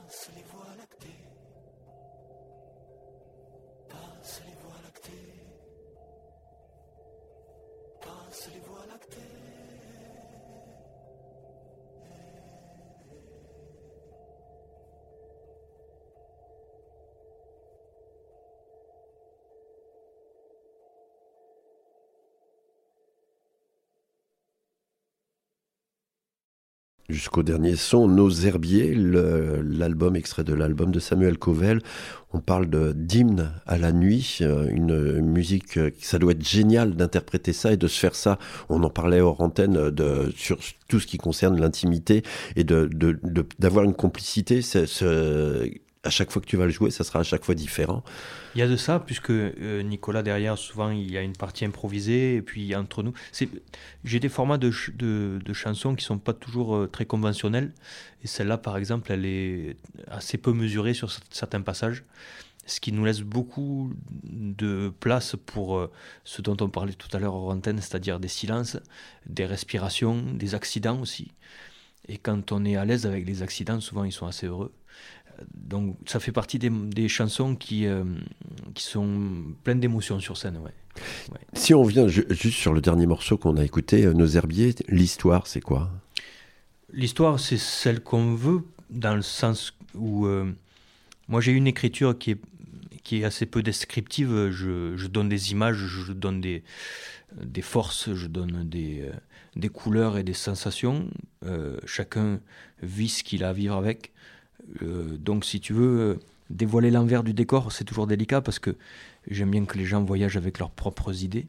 Passent les voies lactées. Passent les voies lactées. Passent les voies lactées. Jusqu'au dernier son, Nos Herbiers, l'album extrait de l'album de Samuel Covel. On parle d'hymne à la nuit, une musique, ça doit être génial d'interpréter ça et de se faire ça. On en parlait hors antenne sur tout ce qui concerne l'intimité et d'avoir une complicité. À chaque fois que tu vas le jouer, ça sera à chaque fois différent. Il y a de ça, puisque Nicolas, derrière, souvent, il y a une partie improvisée, et puis entre nous... J'ai des formats de chansons qui ne sont pas toujours très conventionnels, et celle-là, par exemple, elle est assez peu mesurée sur certains passages, ce qui nous laisse beaucoup de place pour ce dont on parlait tout à l'heure hors antenne, c'est-à-dire des silences, des respirations, des accidents aussi. Et quand on est à l'aise avec les accidents, souvent, ils sont assez heureux. Donc ça fait partie des chansons qui sont pleines d'émotions sur scène. Ouais. Si on revient juste sur le dernier morceau qu'on a écouté, Nos Herbiers, l'histoire c'est quoi ? L'histoire c'est celle qu'on veut, dans le sens où moi j'ai une écriture qui est assez peu descriptive. Je donne des images, je donne des forces, je donne des couleurs et des sensations. Chacun vit ce qu'il a à vivre avec. Donc si tu veux dévoiler l'envers du décor, c'est toujours délicat parce que j'aime bien que les gens voyagent avec leurs propres idées,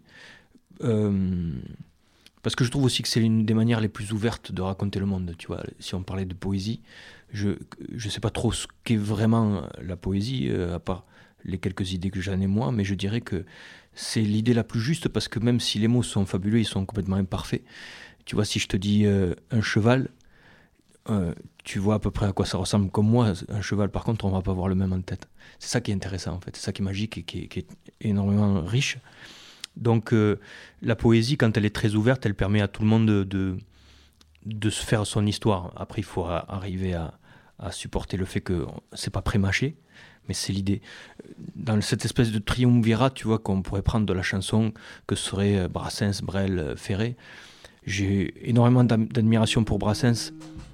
parce que je trouve aussi que c'est l'une des manières les plus ouvertes de raconter le monde. Tu vois, si on parlait de poésie, je sais pas trop ce qu'est vraiment la poésie, à part les quelques idées que j'en ai moi, mais je dirais que c'est l'idée la plus juste, parce que même si les mots sont fabuleux, ils sont complètement imparfaits. Tu vois, si je te dis un cheval, tu vois à peu près à quoi ça ressemble. Comme moi, un cheval, par contre, on va pas voir le même en tête. C'est ça qui est intéressant, en fait. C'est ça qui est magique et qui est énormément riche. Donc, la poésie, quand elle est très ouverte, elle permet à tout le monde de se faire son histoire. Après, il faut arriver à supporter le fait que c'est pas prémâché, mais c'est l'idée. Dans cette espèce de triumvirat, tu vois, qu'on pourrait prendre de la chanson, que serait Brassens, Brel, Ferré. J'ai énormément d'admiration pour Brassens,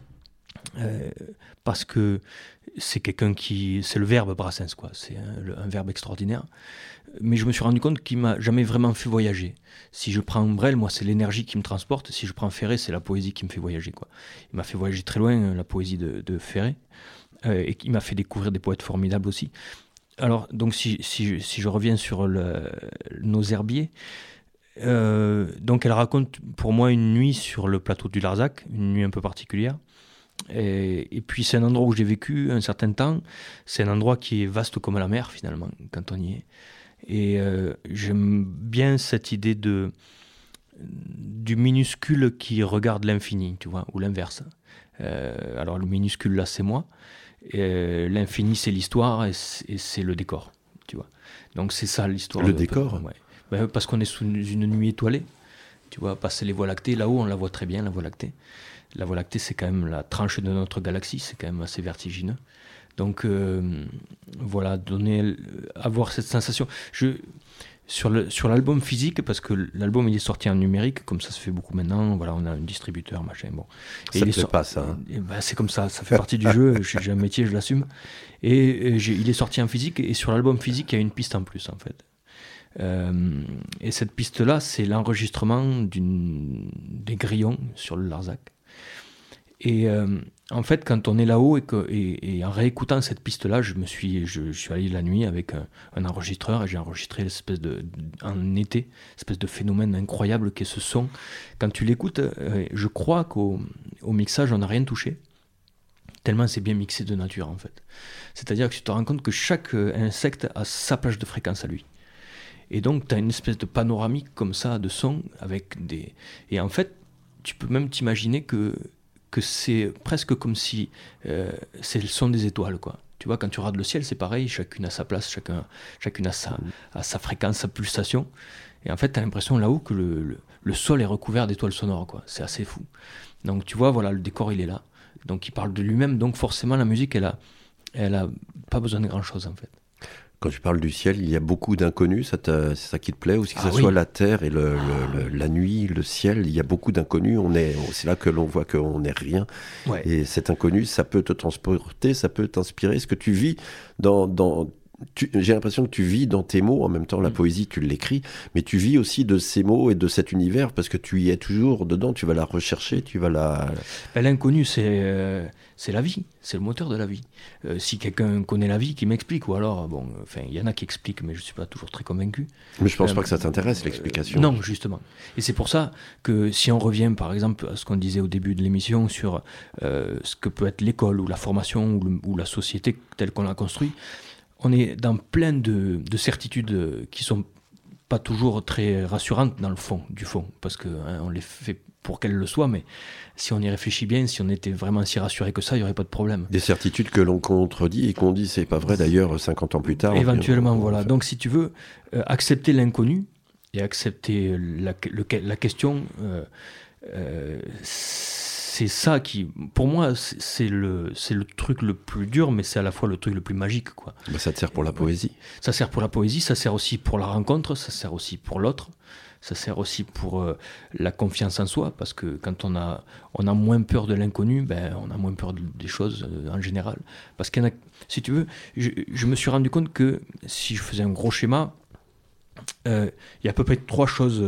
parce que c'est quelqu'un c'est le verbe Brassens, quoi. C'est un verbe extraordinaire. Mais je me suis rendu compte qu'il m'a jamais vraiment fait voyager. Si je prends Brel, moi, c'est l'énergie qui me transporte. Si je prends Ferré, c'est la poésie qui me fait voyager, quoi. Il m'a fait voyager très loin, la poésie de Ferré, et il m'a fait découvrir des poètes formidables aussi. Alors, donc, si je reviens sur Nos Herbiers, donc elle raconte pour moi une nuit sur le plateau du Larzac, une nuit un peu particulière. Et puis c'est un endroit où j'ai vécu un certain temps. C'est un endroit qui est vaste comme la mer, finalement, quand on y est. Et j'aime bien cette idée du minuscule qui regarde l'infini, tu vois, ou l'inverse. Alors le minuscule là, c'est moi. Et l'infini, c'est l'histoire, et c'est le décor, tu vois. Donc c'est ça l'histoire. Le décor. Ouais. Ben, parce qu'on est sous une nuit étoilée. Tu vois, passer les voies lactées, là-haut, on la voit très bien, la voie lactée. La Voie lactée, c'est quand même la tranche de notre galaxie, c'est quand même assez vertigineux. Donc, voilà, avoir cette sensation. Sur l'album physique, parce que l'album il est sorti en numérique, comme ça se fait beaucoup maintenant, voilà, on a un distributeur, machin, bon. Et ça ne plaît pas, ça. Hein. Ben, c'est comme ça fait partie du jeu, j'ai un métier, je l'assume. Et il est sorti en physique, et sur l'album physique, il y a une piste en plus, en fait. Et cette piste-là, c'est l'enregistrement des grillons sur le Larzac. Et en fait, quand on est là-haut et en réécoutant cette piste-là, je suis allé la nuit avec un enregistreur et j'ai enregistré en été, espèce de phénomène incroyable qu'est ce son. Quand tu l'écoutes, je crois qu'au mixage, on n'a rien touché, tellement c'est bien mixé de nature, en fait. C'est-à-dire que tu te rends compte que chaque insecte a sa plage de fréquence à lui. Et donc, tu as une espèce de panoramique comme ça de son avec des... Et en fait, tu peux même t'imaginer que c'est presque comme si c'est le son des étoiles, quoi. Tu vois, quand tu regardes le ciel, c'est pareil, chacune a sa place, chacune a sa fréquence, sa pulsation. Et en fait, tu as l'impression là-haut que le sol est recouvert d'étoiles sonores, quoi. C'est assez fou. Donc tu vois, voilà, le décor, il est là. Donc il parle de lui-même, donc forcément la musique, elle elle n'a pas besoin de grand-chose en fait. Quand tu parles du ciel, il y a beaucoup d'inconnus, c'est ça qui te plaît aussi, que ce oui. soit la terre et la nuit, le ciel, il y a beaucoup d'inconnus, c'est là que l'on voit qu'on n'est rien. Ouais. Et cet inconnu, ça peut te transporter, ça peut t'inspirer. Ce que tu vis j'ai l'impression que tu vis dans tes mots, en même temps la poésie tu l'écris, mais tu vis aussi de ces mots et de cet univers parce que tu y es toujours dedans, tu vas la rechercher, tu vas la... L'inconnu c'est la vie, c'est le moteur de la vie. Si quelqu'un connaît la vie, qu'il m'explique, ou alors, il y en a qui expliquent, mais je ne suis pas toujours très convaincu. Mais je ne pense pas que ça t'intéresse l'explication. Non, justement. Et c'est pour ça que si on revient par exemple à ce qu'on disait au début de l'émission sur ce que peut être l'école ou la formation ou la société telle qu'on l'a construit, on est dans plein de certitudes qui sont pas toujours très rassurantes dans le fond, parce que on les fait pour qu'elles le soient, mais si on y réfléchit bien, si on était vraiment si rassuré que ça, il n'y aurait pas de problème. Des certitudes que l'on contredit et qu'on dit c'est pas vrai d'ailleurs 50 ans plus tard. Éventuellement, voilà. Donc si tu veux, accepter l'inconnu et accepter la question, c'est ça qui, pour moi, c'est le truc le plus dur, mais c'est à la fois le truc le plus magique, quoi. Bah, ça te sert pour la poésie. Ça sert pour la poésie, ça sert aussi pour la rencontre, ça sert aussi pour l'autre, ça sert aussi pour la confiance en soi, parce que quand on a moins peur de l'inconnu, on a moins peur des choses en général. Parce qu'il y en a, si tu veux, je me suis rendu compte que si je faisais un gros schéma, il y a à peu près trois choses...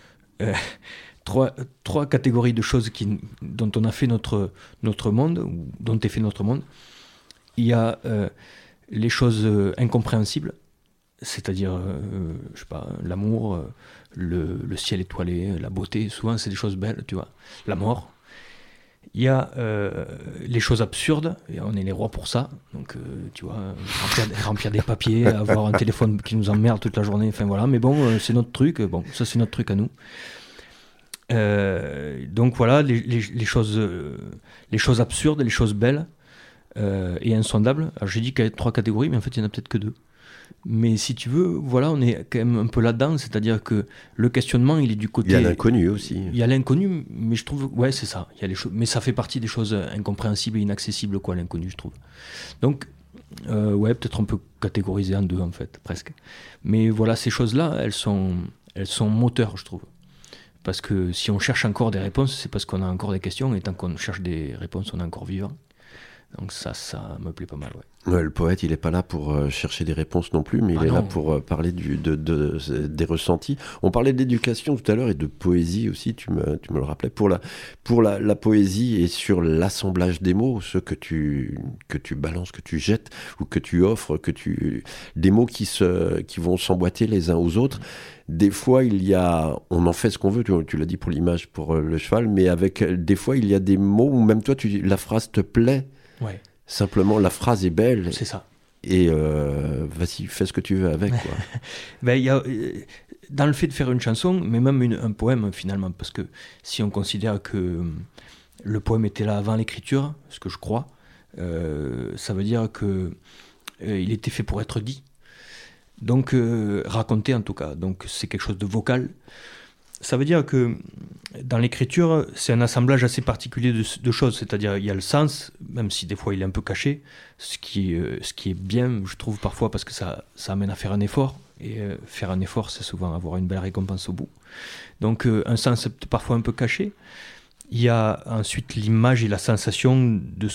Trois catégories de choses dont on a fait notre monde, ou dont est fait notre monde. Il y a les choses incompréhensibles, c'est-à-dire, je sais pas, l'amour, le ciel étoilé, la beauté, souvent c'est des choses belles, tu vois, la mort. Il y a les choses absurdes, et on est les rois pour ça, donc tu vois, remplir des papiers, avoir un téléphone qui nous emmerde toute la journée, enfin voilà, mais bon, c'est notre truc, ça c'est notre truc à nous. Donc voilà, les choses absurdes, les choses belles et insondables. Alors j'ai dit qu'il y avait 3 catégories, mais en fait il n'y en a peut-être que 2. Mais si tu veux, voilà, on est quand même un peu là-dedans, c'est-à-dire que le questionnement, il est du côté... Il y a l'inconnu aussi. Il y a l'inconnu, mais je trouve... Ouais, c'est ça. Il y a les choses, mais ça fait partie des choses incompréhensibles et inaccessibles, quoi, l'inconnu, je trouve. Donc, peut-être on peut catégoriser en 2, en fait, presque. Mais voilà, ces choses-là, elles sont moteurs, je trouve. Parce que si on cherche encore des réponses, c'est parce qu'on a encore des questions, et tant qu'on cherche des réponses, on est encore vivant. Donc ça me plaît pas mal, ouais. Ouais, le poète, il n'est pas là pour chercher des réponses non plus, mais il est là pour parler des ressentis. On parlait d'éducation tout à l'heure et de poésie aussi, tu me le rappelais. Pour la poésie et sur l'assemblage des mots, ceux que tu balances, que tu jettes ou que tu offres, des mots qui vont s'emboîter les uns aux autres. Des fois, on en fait ce qu'on veut, tu l'as dit pour l'image, pour le cheval, mais des fois, il y a des mots où même toi, la phrase te plaît. Ouais. Simplement, la phrase est belle. C'est ça. Et vas-y, fais ce que tu veux avec, quoi. Y a, dans le fait de faire une chanson, mais même un poème, finalement, parce que si on considère que le poème était là avant l'écriture, ce que je crois, ça veut dire que il était fait pour être dit. Donc, raconté en tout cas. Donc, c'est quelque chose de vocal. Ça veut dire que dans l'écriture, c'est un assemblage assez particulier de choses. C'est-à-dire, il y a le sens, même si des fois il est un peu caché, ce qui est bien, je trouve, parfois, parce que ça amène à faire un effort. Et faire un effort, c'est souvent avoir une belle récompense au bout. Donc, un sens parfois un peu caché. Il y a ensuite l'image et la sensation de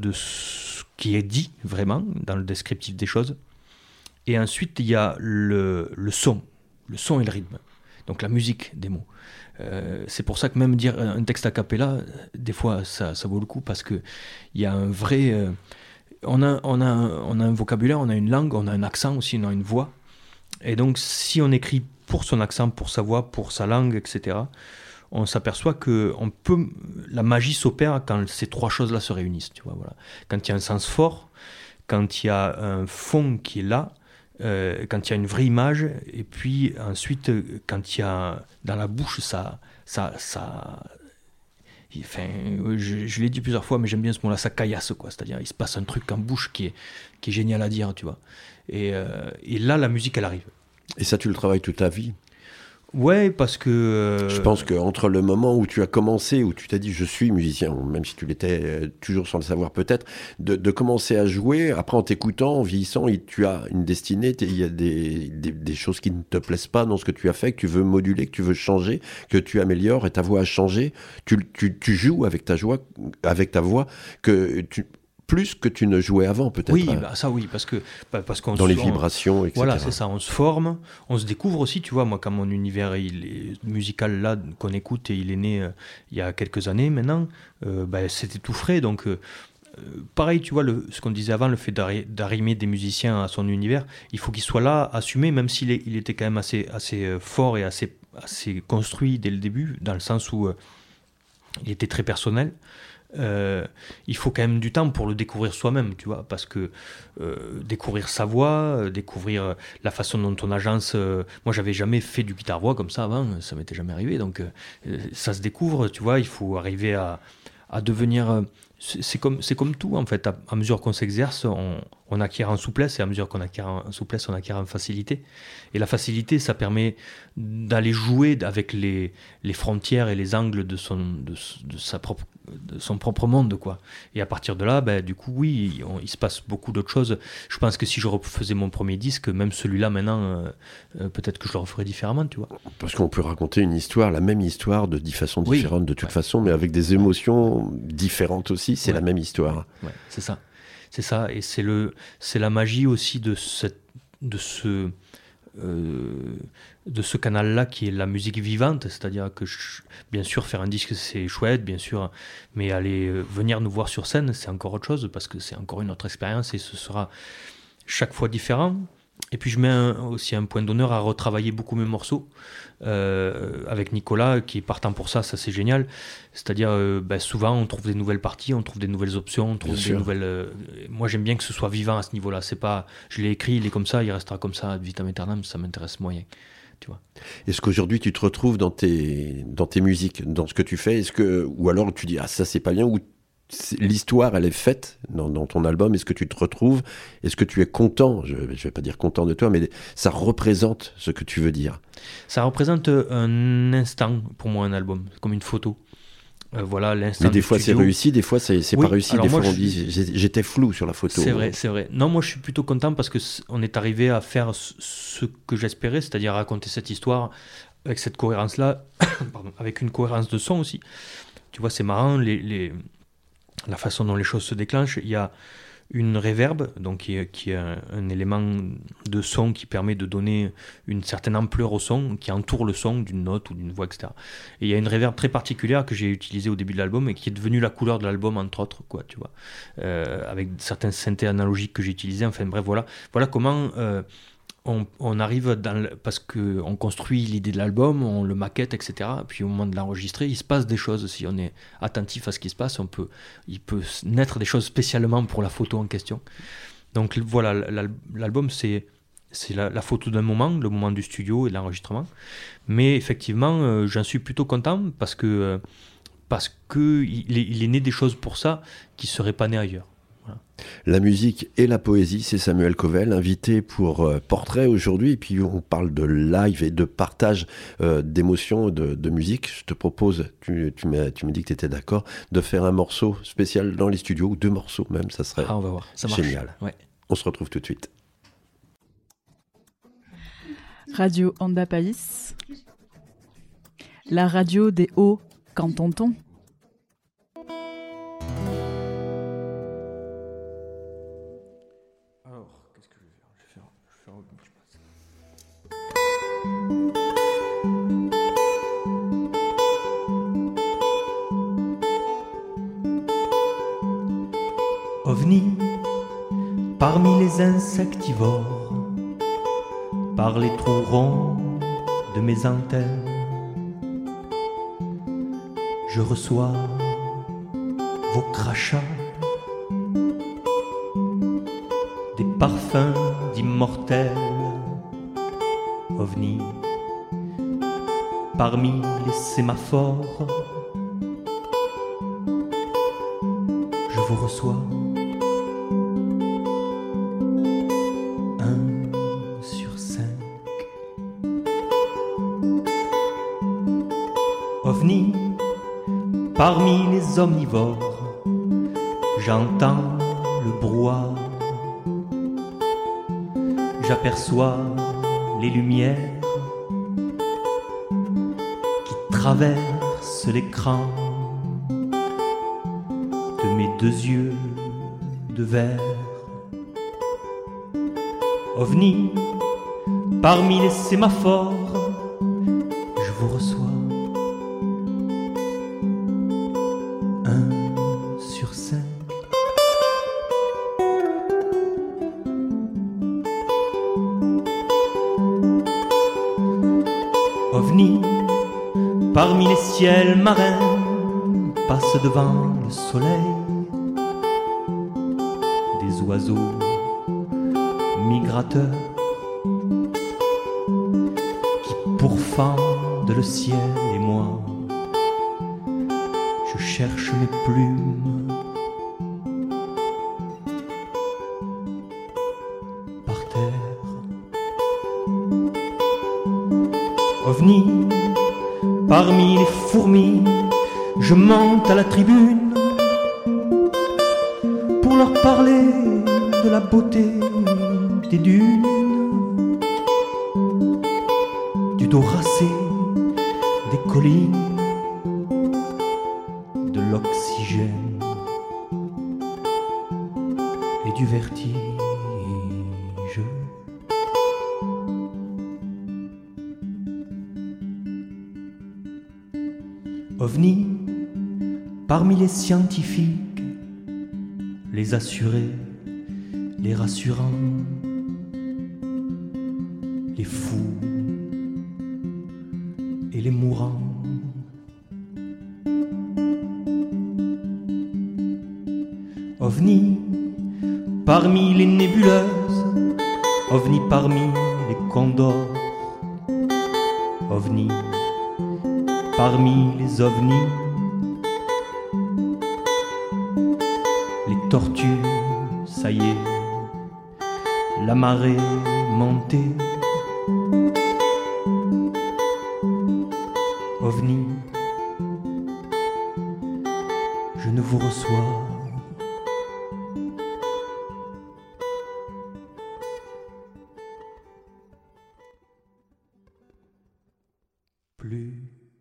ce qui est dit, vraiment, dans le descriptif des choses. Et ensuite, il y a le son et le rythme. Donc la musique des mots. C'est pour ça que même dire un texte a cappella, des fois ça vaut le coup, parce qu'il y a un vrai... on a un vocabulaire, on a une langue, on a un accent aussi, on a une voix. Et donc si on écrit pour son accent, pour sa voix, pour sa langue, etc., on s'aperçoit que la magie s'opère quand ces 3 choses-là se réunissent. Tu vois, voilà. Quand il y a un sens fort, quand il y a un fond qui est là, quand il y a une vraie image, et puis ensuite quand il y a dans la bouche ça enfin, je l'ai dit plusieurs fois, mais j'aime bien ce mot-là, ça caillasse, quoi. C'est-à-dire il se passe un truc en bouche qui est génial à dire, tu vois, et là la musique elle arrive. Et ça tu le travailles toute ta vie? Ouais, parce que... Je pense qu'entre le moment où tu as commencé, où tu t'as dit je suis musicien, même si tu l'étais toujours sans le savoir peut-être, de commencer à jouer, après en t'écoutant, en vieillissant, tu as une destinée, il y a des choses qui ne te plaisent pas dans ce que tu as fait, que tu veux moduler, que tu veux changer, que tu améliores et ta voix a changé. Tu joues avec ta voix plus que tu ne jouais avant, peut-être. Oui, ça oui, parce qu'on dans les vibrations, etc. Voilà, c'est ça, on se forme, on se découvre aussi, tu vois, moi, quand mon univers musical, là, qu'on écoute, et il est né il y a quelques années maintenant, c'était tout frais, donc... pareil, tu vois, ce qu'on disait avant, le fait d'arrimer des musiciens à son univers, il faut qu'il soit là, assumé, même s'il était quand même assez fort et assez construit dès le début, dans le sens où il était très personnel. Il faut quand même du temps pour le découvrir soi-même, tu vois, parce que découvrir sa voix, découvrir la façon dont on agence. Moi, j'avais jamais fait du guitare-voix comme ça avant, ça m'était jamais arrivé, donc ça se découvre, tu vois. Il faut arriver à devenir. C'est comme tout, en fait. À mesure qu'on s'exerce, on acquiert en souplesse, et à mesure qu'on acquiert en souplesse, on acquiert en facilité. Et la facilité, ça permet d'aller jouer avec les frontières et les angles de son propre monde, quoi. Et à partir de là, du coup, oui, il se passe beaucoup d'autres choses. Je pense que si je refaisais mon premier disque, même celui-là maintenant, peut-être que je le referais différemment, tu vois. Parce qu'on peut raconter une histoire, la même histoire, de 10 façons différentes de toute façon, mais avec des émotions différentes aussi, c'est la même histoire. Ouais, c'est ça. C'est ça, et c'est la magie aussi de ce canal-là qui est la musique vivante, c'est-à-dire que bien sûr faire un disque c'est chouette, bien sûr, mais aller venir nous voir sur scène c'est encore autre chose, parce que c'est encore une autre expérience et ce sera chaque fois différent. Et puis je mets aussi un point d'honneur à retravailler beaucoup mes morceaux avec Nicolas qui est partant pour ça c'est génial. C'est-à-dire souvent on trouve des nouvelles parties, on trouve des nouvelles options, on trouve des nouvelles... moi j'aime bien que ce soit vivant à ce niveau-là. C'est pas, je l'ai écrit, il est comme ça, il restera comme ça ad vitam aeternam, ça m'intéresse moyen. Tu vois. Est-ce qu'aujourd'hui tu te retrouves dans tes musiques, dans ce que tu fais, ou alors tu dis ça c'est pas bien, ou l'histoire elle est faite dans ton album, est-ce que tu te retrouves, est-ce que tu es content, je vais pas dire content de toi, mais ça représente ce que tu veux dire? Ça représente un instant pour moi, un album, comme une photo. Voilà, l'instant. Mais des fois c'est réussi, des fois c'est pas réussi, des fois on dit j'étais flou sur la photo. C'est vrai. Non, moi je suis plutôt content parce que on est arrivé à faire ce que j'espérais, c'est-à-dire raconter cette histoire avec cette cohérence-là, avec une cohérence de son aussi. Tu vois, c'est marrant, la façon dont les choses se déclenchent. Il y a une reverb, donc qui est un élément de son qui permet de donner une certaine ampleur au son, qui entoure le son d'une note ou d'une voix, etc. Et il y a une reverb très particulière que j'ai utilisée au début de l'album et qui est devenue la couleur de l'album, entre autres, quoi, tu vois. Avec certains synthés analogiques que j'ai utilisés. Enfin bref, voilà comment... on arrive parce qu'on construit l'idée de l'album, on le maquette, etc. Puis au moment de l'enregistrer, il se passe des choses. Si on est attentif à ce qui se passe, il peut naître des choses spécialement pour la photo en question. Donc voilà, l'album, c'est la photo d'un moment, le moment du studio et de l'enregistrement. Mais effectivement, j'en suis plutôt content parce que il est né des choses pour ça qui ne seraient pas nées ailleurs. La musique et la poésie, c'est Samuel Covel, invité pour Portrait aujourd'hui. Et puis on parle de live et de partage d'émotions, de musique. Je te propose, tu m'as dit que tu étais d'accord, de faire un morceau spécial dans les studios, ou 2 morceaux même, ça serait on va voir. Ça marche. Génial. Ouais. On se retrouve tout de suite. Radio Onda Pays, la radio des hauts cantons. OVNI, parmi les insectivores, par les trous ronds de mes antennes, je reçois vos crachats, des parfums d'immortels. OVNI, parmi les sémaphores, je vous reçois. 1 sur 5. ovni, parmi les omnivores, j'entends le brouhaha. J'aperçois les lumières qui traversent l'écran de mes deux yeux de verre. OVNI, parmi les sémaphores, je vous reçois. 1/5. OVNI, parmi les ciels marins, passe devant le soleil des oiseaux migrateurs qui pourfendent le ciel, et moi je cherche mes plumes par terre. OVNI, parmi les fourmis, je monte à la tribune pour leur parler de la beauté des dunes, du dos racé des collines, de l'oxygène et du vertige. OVNI, parmi les scientifiques, les assurés, les rassurants, les fous et les mourants. OVNI, parmi les nébuleuses, OVNI parmi les condors, OVNI, parmi les ovnis, les tortues, ça y est, la marée montée. OVNI, je ne vous reçois plus.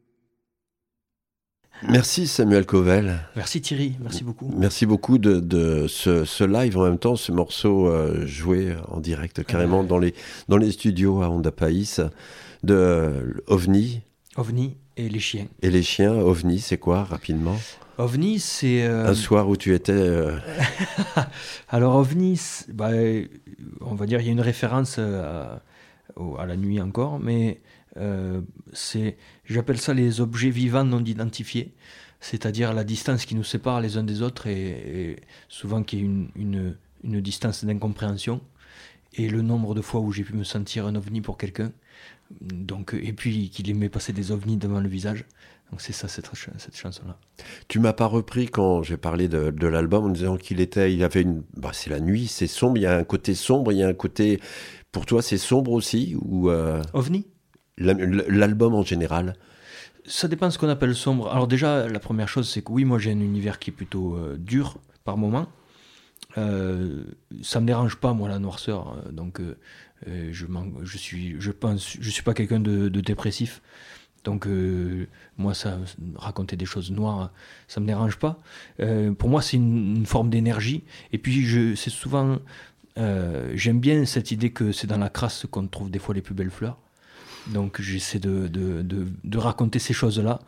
Merci Samuel Covel. Merci Thierry, merci beaucoup. Merci beaucoup de ce live en même temps, ce morceau joué en direct carrément dans les studios à Onda País de OVNI. OVNI et les chiens. Et les chiens, OVNI, c'est quoi rapidement ? OVNI, c'est... Un soir où tu étais... Alors OVNI, on va dire il y a une référence à la nuit encore, mais j'appelle ça les objets vivants non identifiés, c'est-à-dire la distance qui nous sépare les uns des autres et souvent qui est une distance d'incompréhension, et le nombre de fois où j'ai pu me sentir un ovni pour quelqu'un, donc, et puis qu'il aimait passer des ovnis devant le visage. Donc c'est ça, cette chanson-là. Tu m'as pas repris quand j'ai parlé de l'album en disant il avait une... c'est la nuit, c'est sombre, il y a un côté sombre, il y a un côté... Pour toi, c'est sombre aussi ou OVNI ? L'album en général ? Ça dépend de ce qu'on appelle sombre. Alors déjà, la première chose, c'est que oui, moi j'ai un univers qui est plutôt dur par moment. Ça me dérange pas, moi, la noirceur. Donc je suis pas quelqu'un de dépressif. Donc moi, ça, raconter des choses noires, ça me dérange pas. Pour moi, c'est une forme d'énergie. Et puis c'est souvent, j'aime bien cette idée que c'est dans la crasse qu'on trouve des fois les plus belles fleurs. Donc j'essaie de raconter ces choses-là.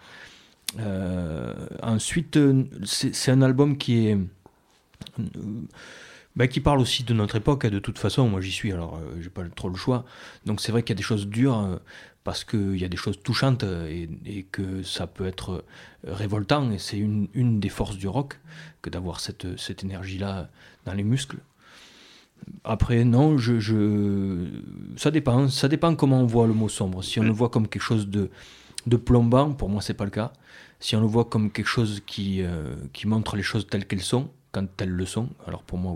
Ensuite, c'est un album qui parle aussi de notre époque. De toute façon, moi j'y suis, alors j'ai pas trop le choix. Donc c'est vrai qu'il y a des choses dures parce qu'il y a des choses touchantes et que ça peut être révoltant. Et c'est une des forces du rock que d'avoir cette énergie-là dans les muscles. Après, non, ça dépend comment on voit le mot sombre. Si on le voit comme quelque chose de plombant, pour moi, c'est pas le cas. Si on le voit comme quelque chose qui montre les choses telles qu'elles sont, quand elles le sont, alors pour moi, oui.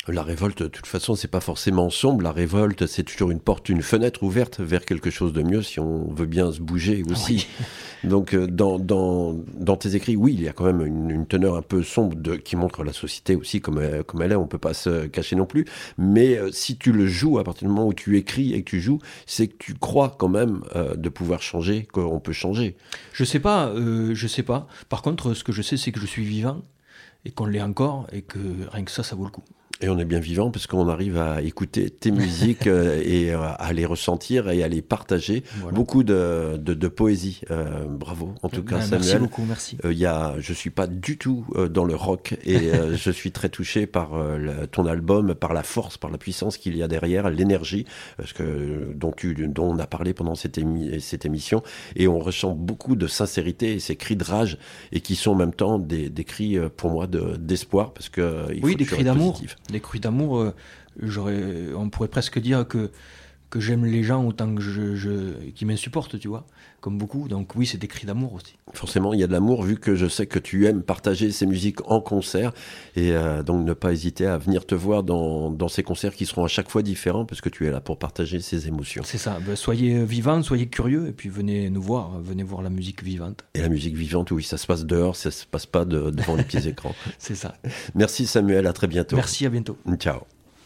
La révolte, de toute façon, c'est pas forcément sombre. La révolte, c'est toujours une porte, une fenêtre ouverte vers quelque chose de mieux si on veut bien se bouger aussi. Oui. Donc, dans tes écrits, oui, il y a quand même une teneur un peu sombre qui montre la société aussi comme elle est. On peut pas se cacher non plus. Mais si tu le joues à partir du moment où tu écris et que tu joues, c'est que tu crois quand même de pouvoir changer, qu'on peut changer. Je sais pas. Par contre, ce que je sais, c'est que je suis vivant et qu'on l'est encore et que rien que ça vaut le coup. Et on est bien vivant parce qu'on arrive à écouter tes musiques et à les ressentir et à les partager. Voilà. Beaucoup de poésie. Bravo, en tout cas, Samuel. Merci beaucoup, merci. Je suis pas du tout dans le rock et je suis très touché par ton album, par la force, par la puissance qu'il y a derrière, l'énergie dont on a parlé pendant cette émission. Et on ressent beaucoup de sincérité et ces cris de rage et qui sont en même temps des cris pour moi d'espoir parce que il faut des cris d'amour. Positif. Des cris d'amour, on pourrait presque dire que j'aime les gens autant que qui m'insupportent, tu vois, comme beaucoup. Donc oui, c'est des cris d'amour aussi. Forcément, il y a de l'amour vu que je sais que tu aimes partager ces musiques en concert et donc ne pas hésiter à venir te voir dans ces concerts qui seront à chaque fois différents parce que tu es là pour partager ces émotions. C'est ça, soyez vivants, soyez curieux et puis venez nous voir, venez voir la musique vivante. Et la musique vivante, oui, ça se passe dehors, ça se passe pas devant les petits écrans. C'est ça. Merci Samuel, à très bientôt. Merci, à bientôt. Ciao.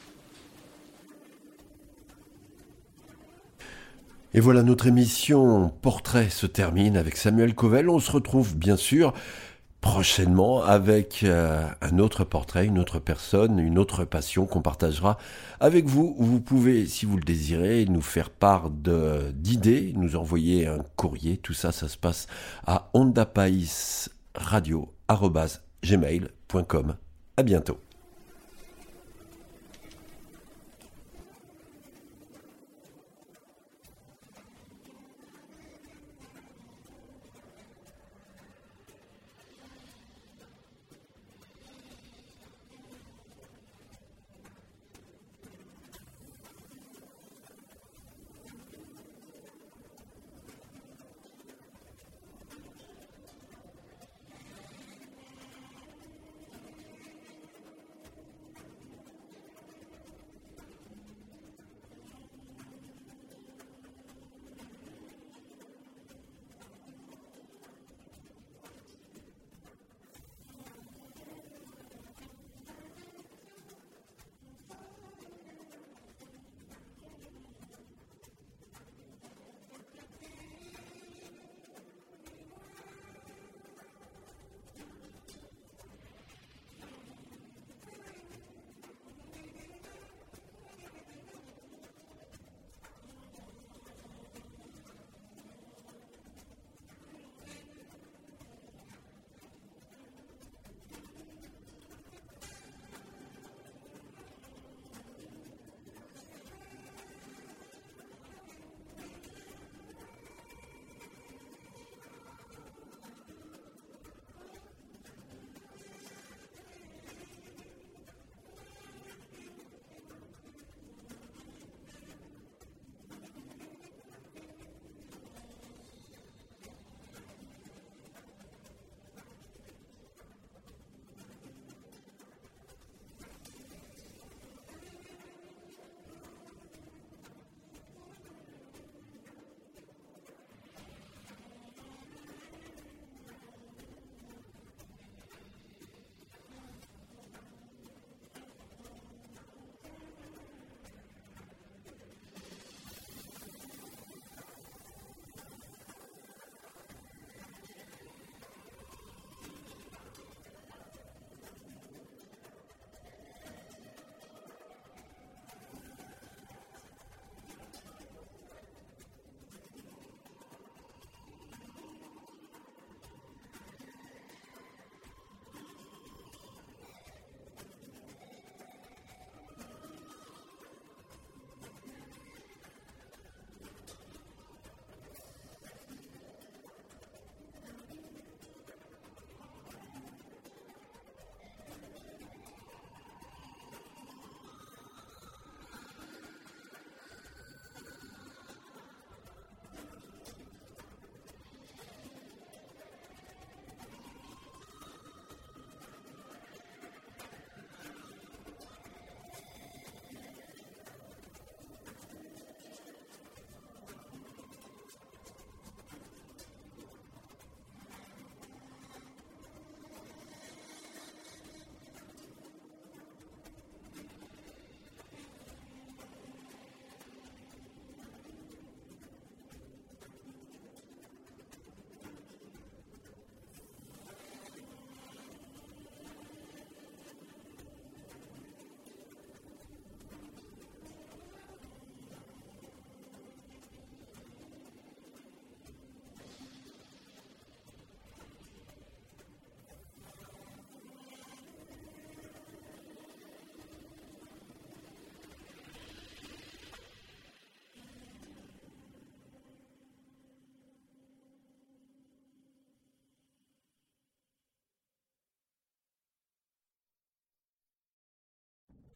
Et voilà, notre émission Portrait se termine avec Samuel Covel. On se retrouve bien sûr prochainement avec un autre portrait, une autre personne, une autre passion qu'on partagera avec vous. Vous pouvez, si vous le désirez, nous faire part d'idées, nous envoyer un courrier. Tout ça, ça se passe à ondapaisradio@gmail.com. À bientôt.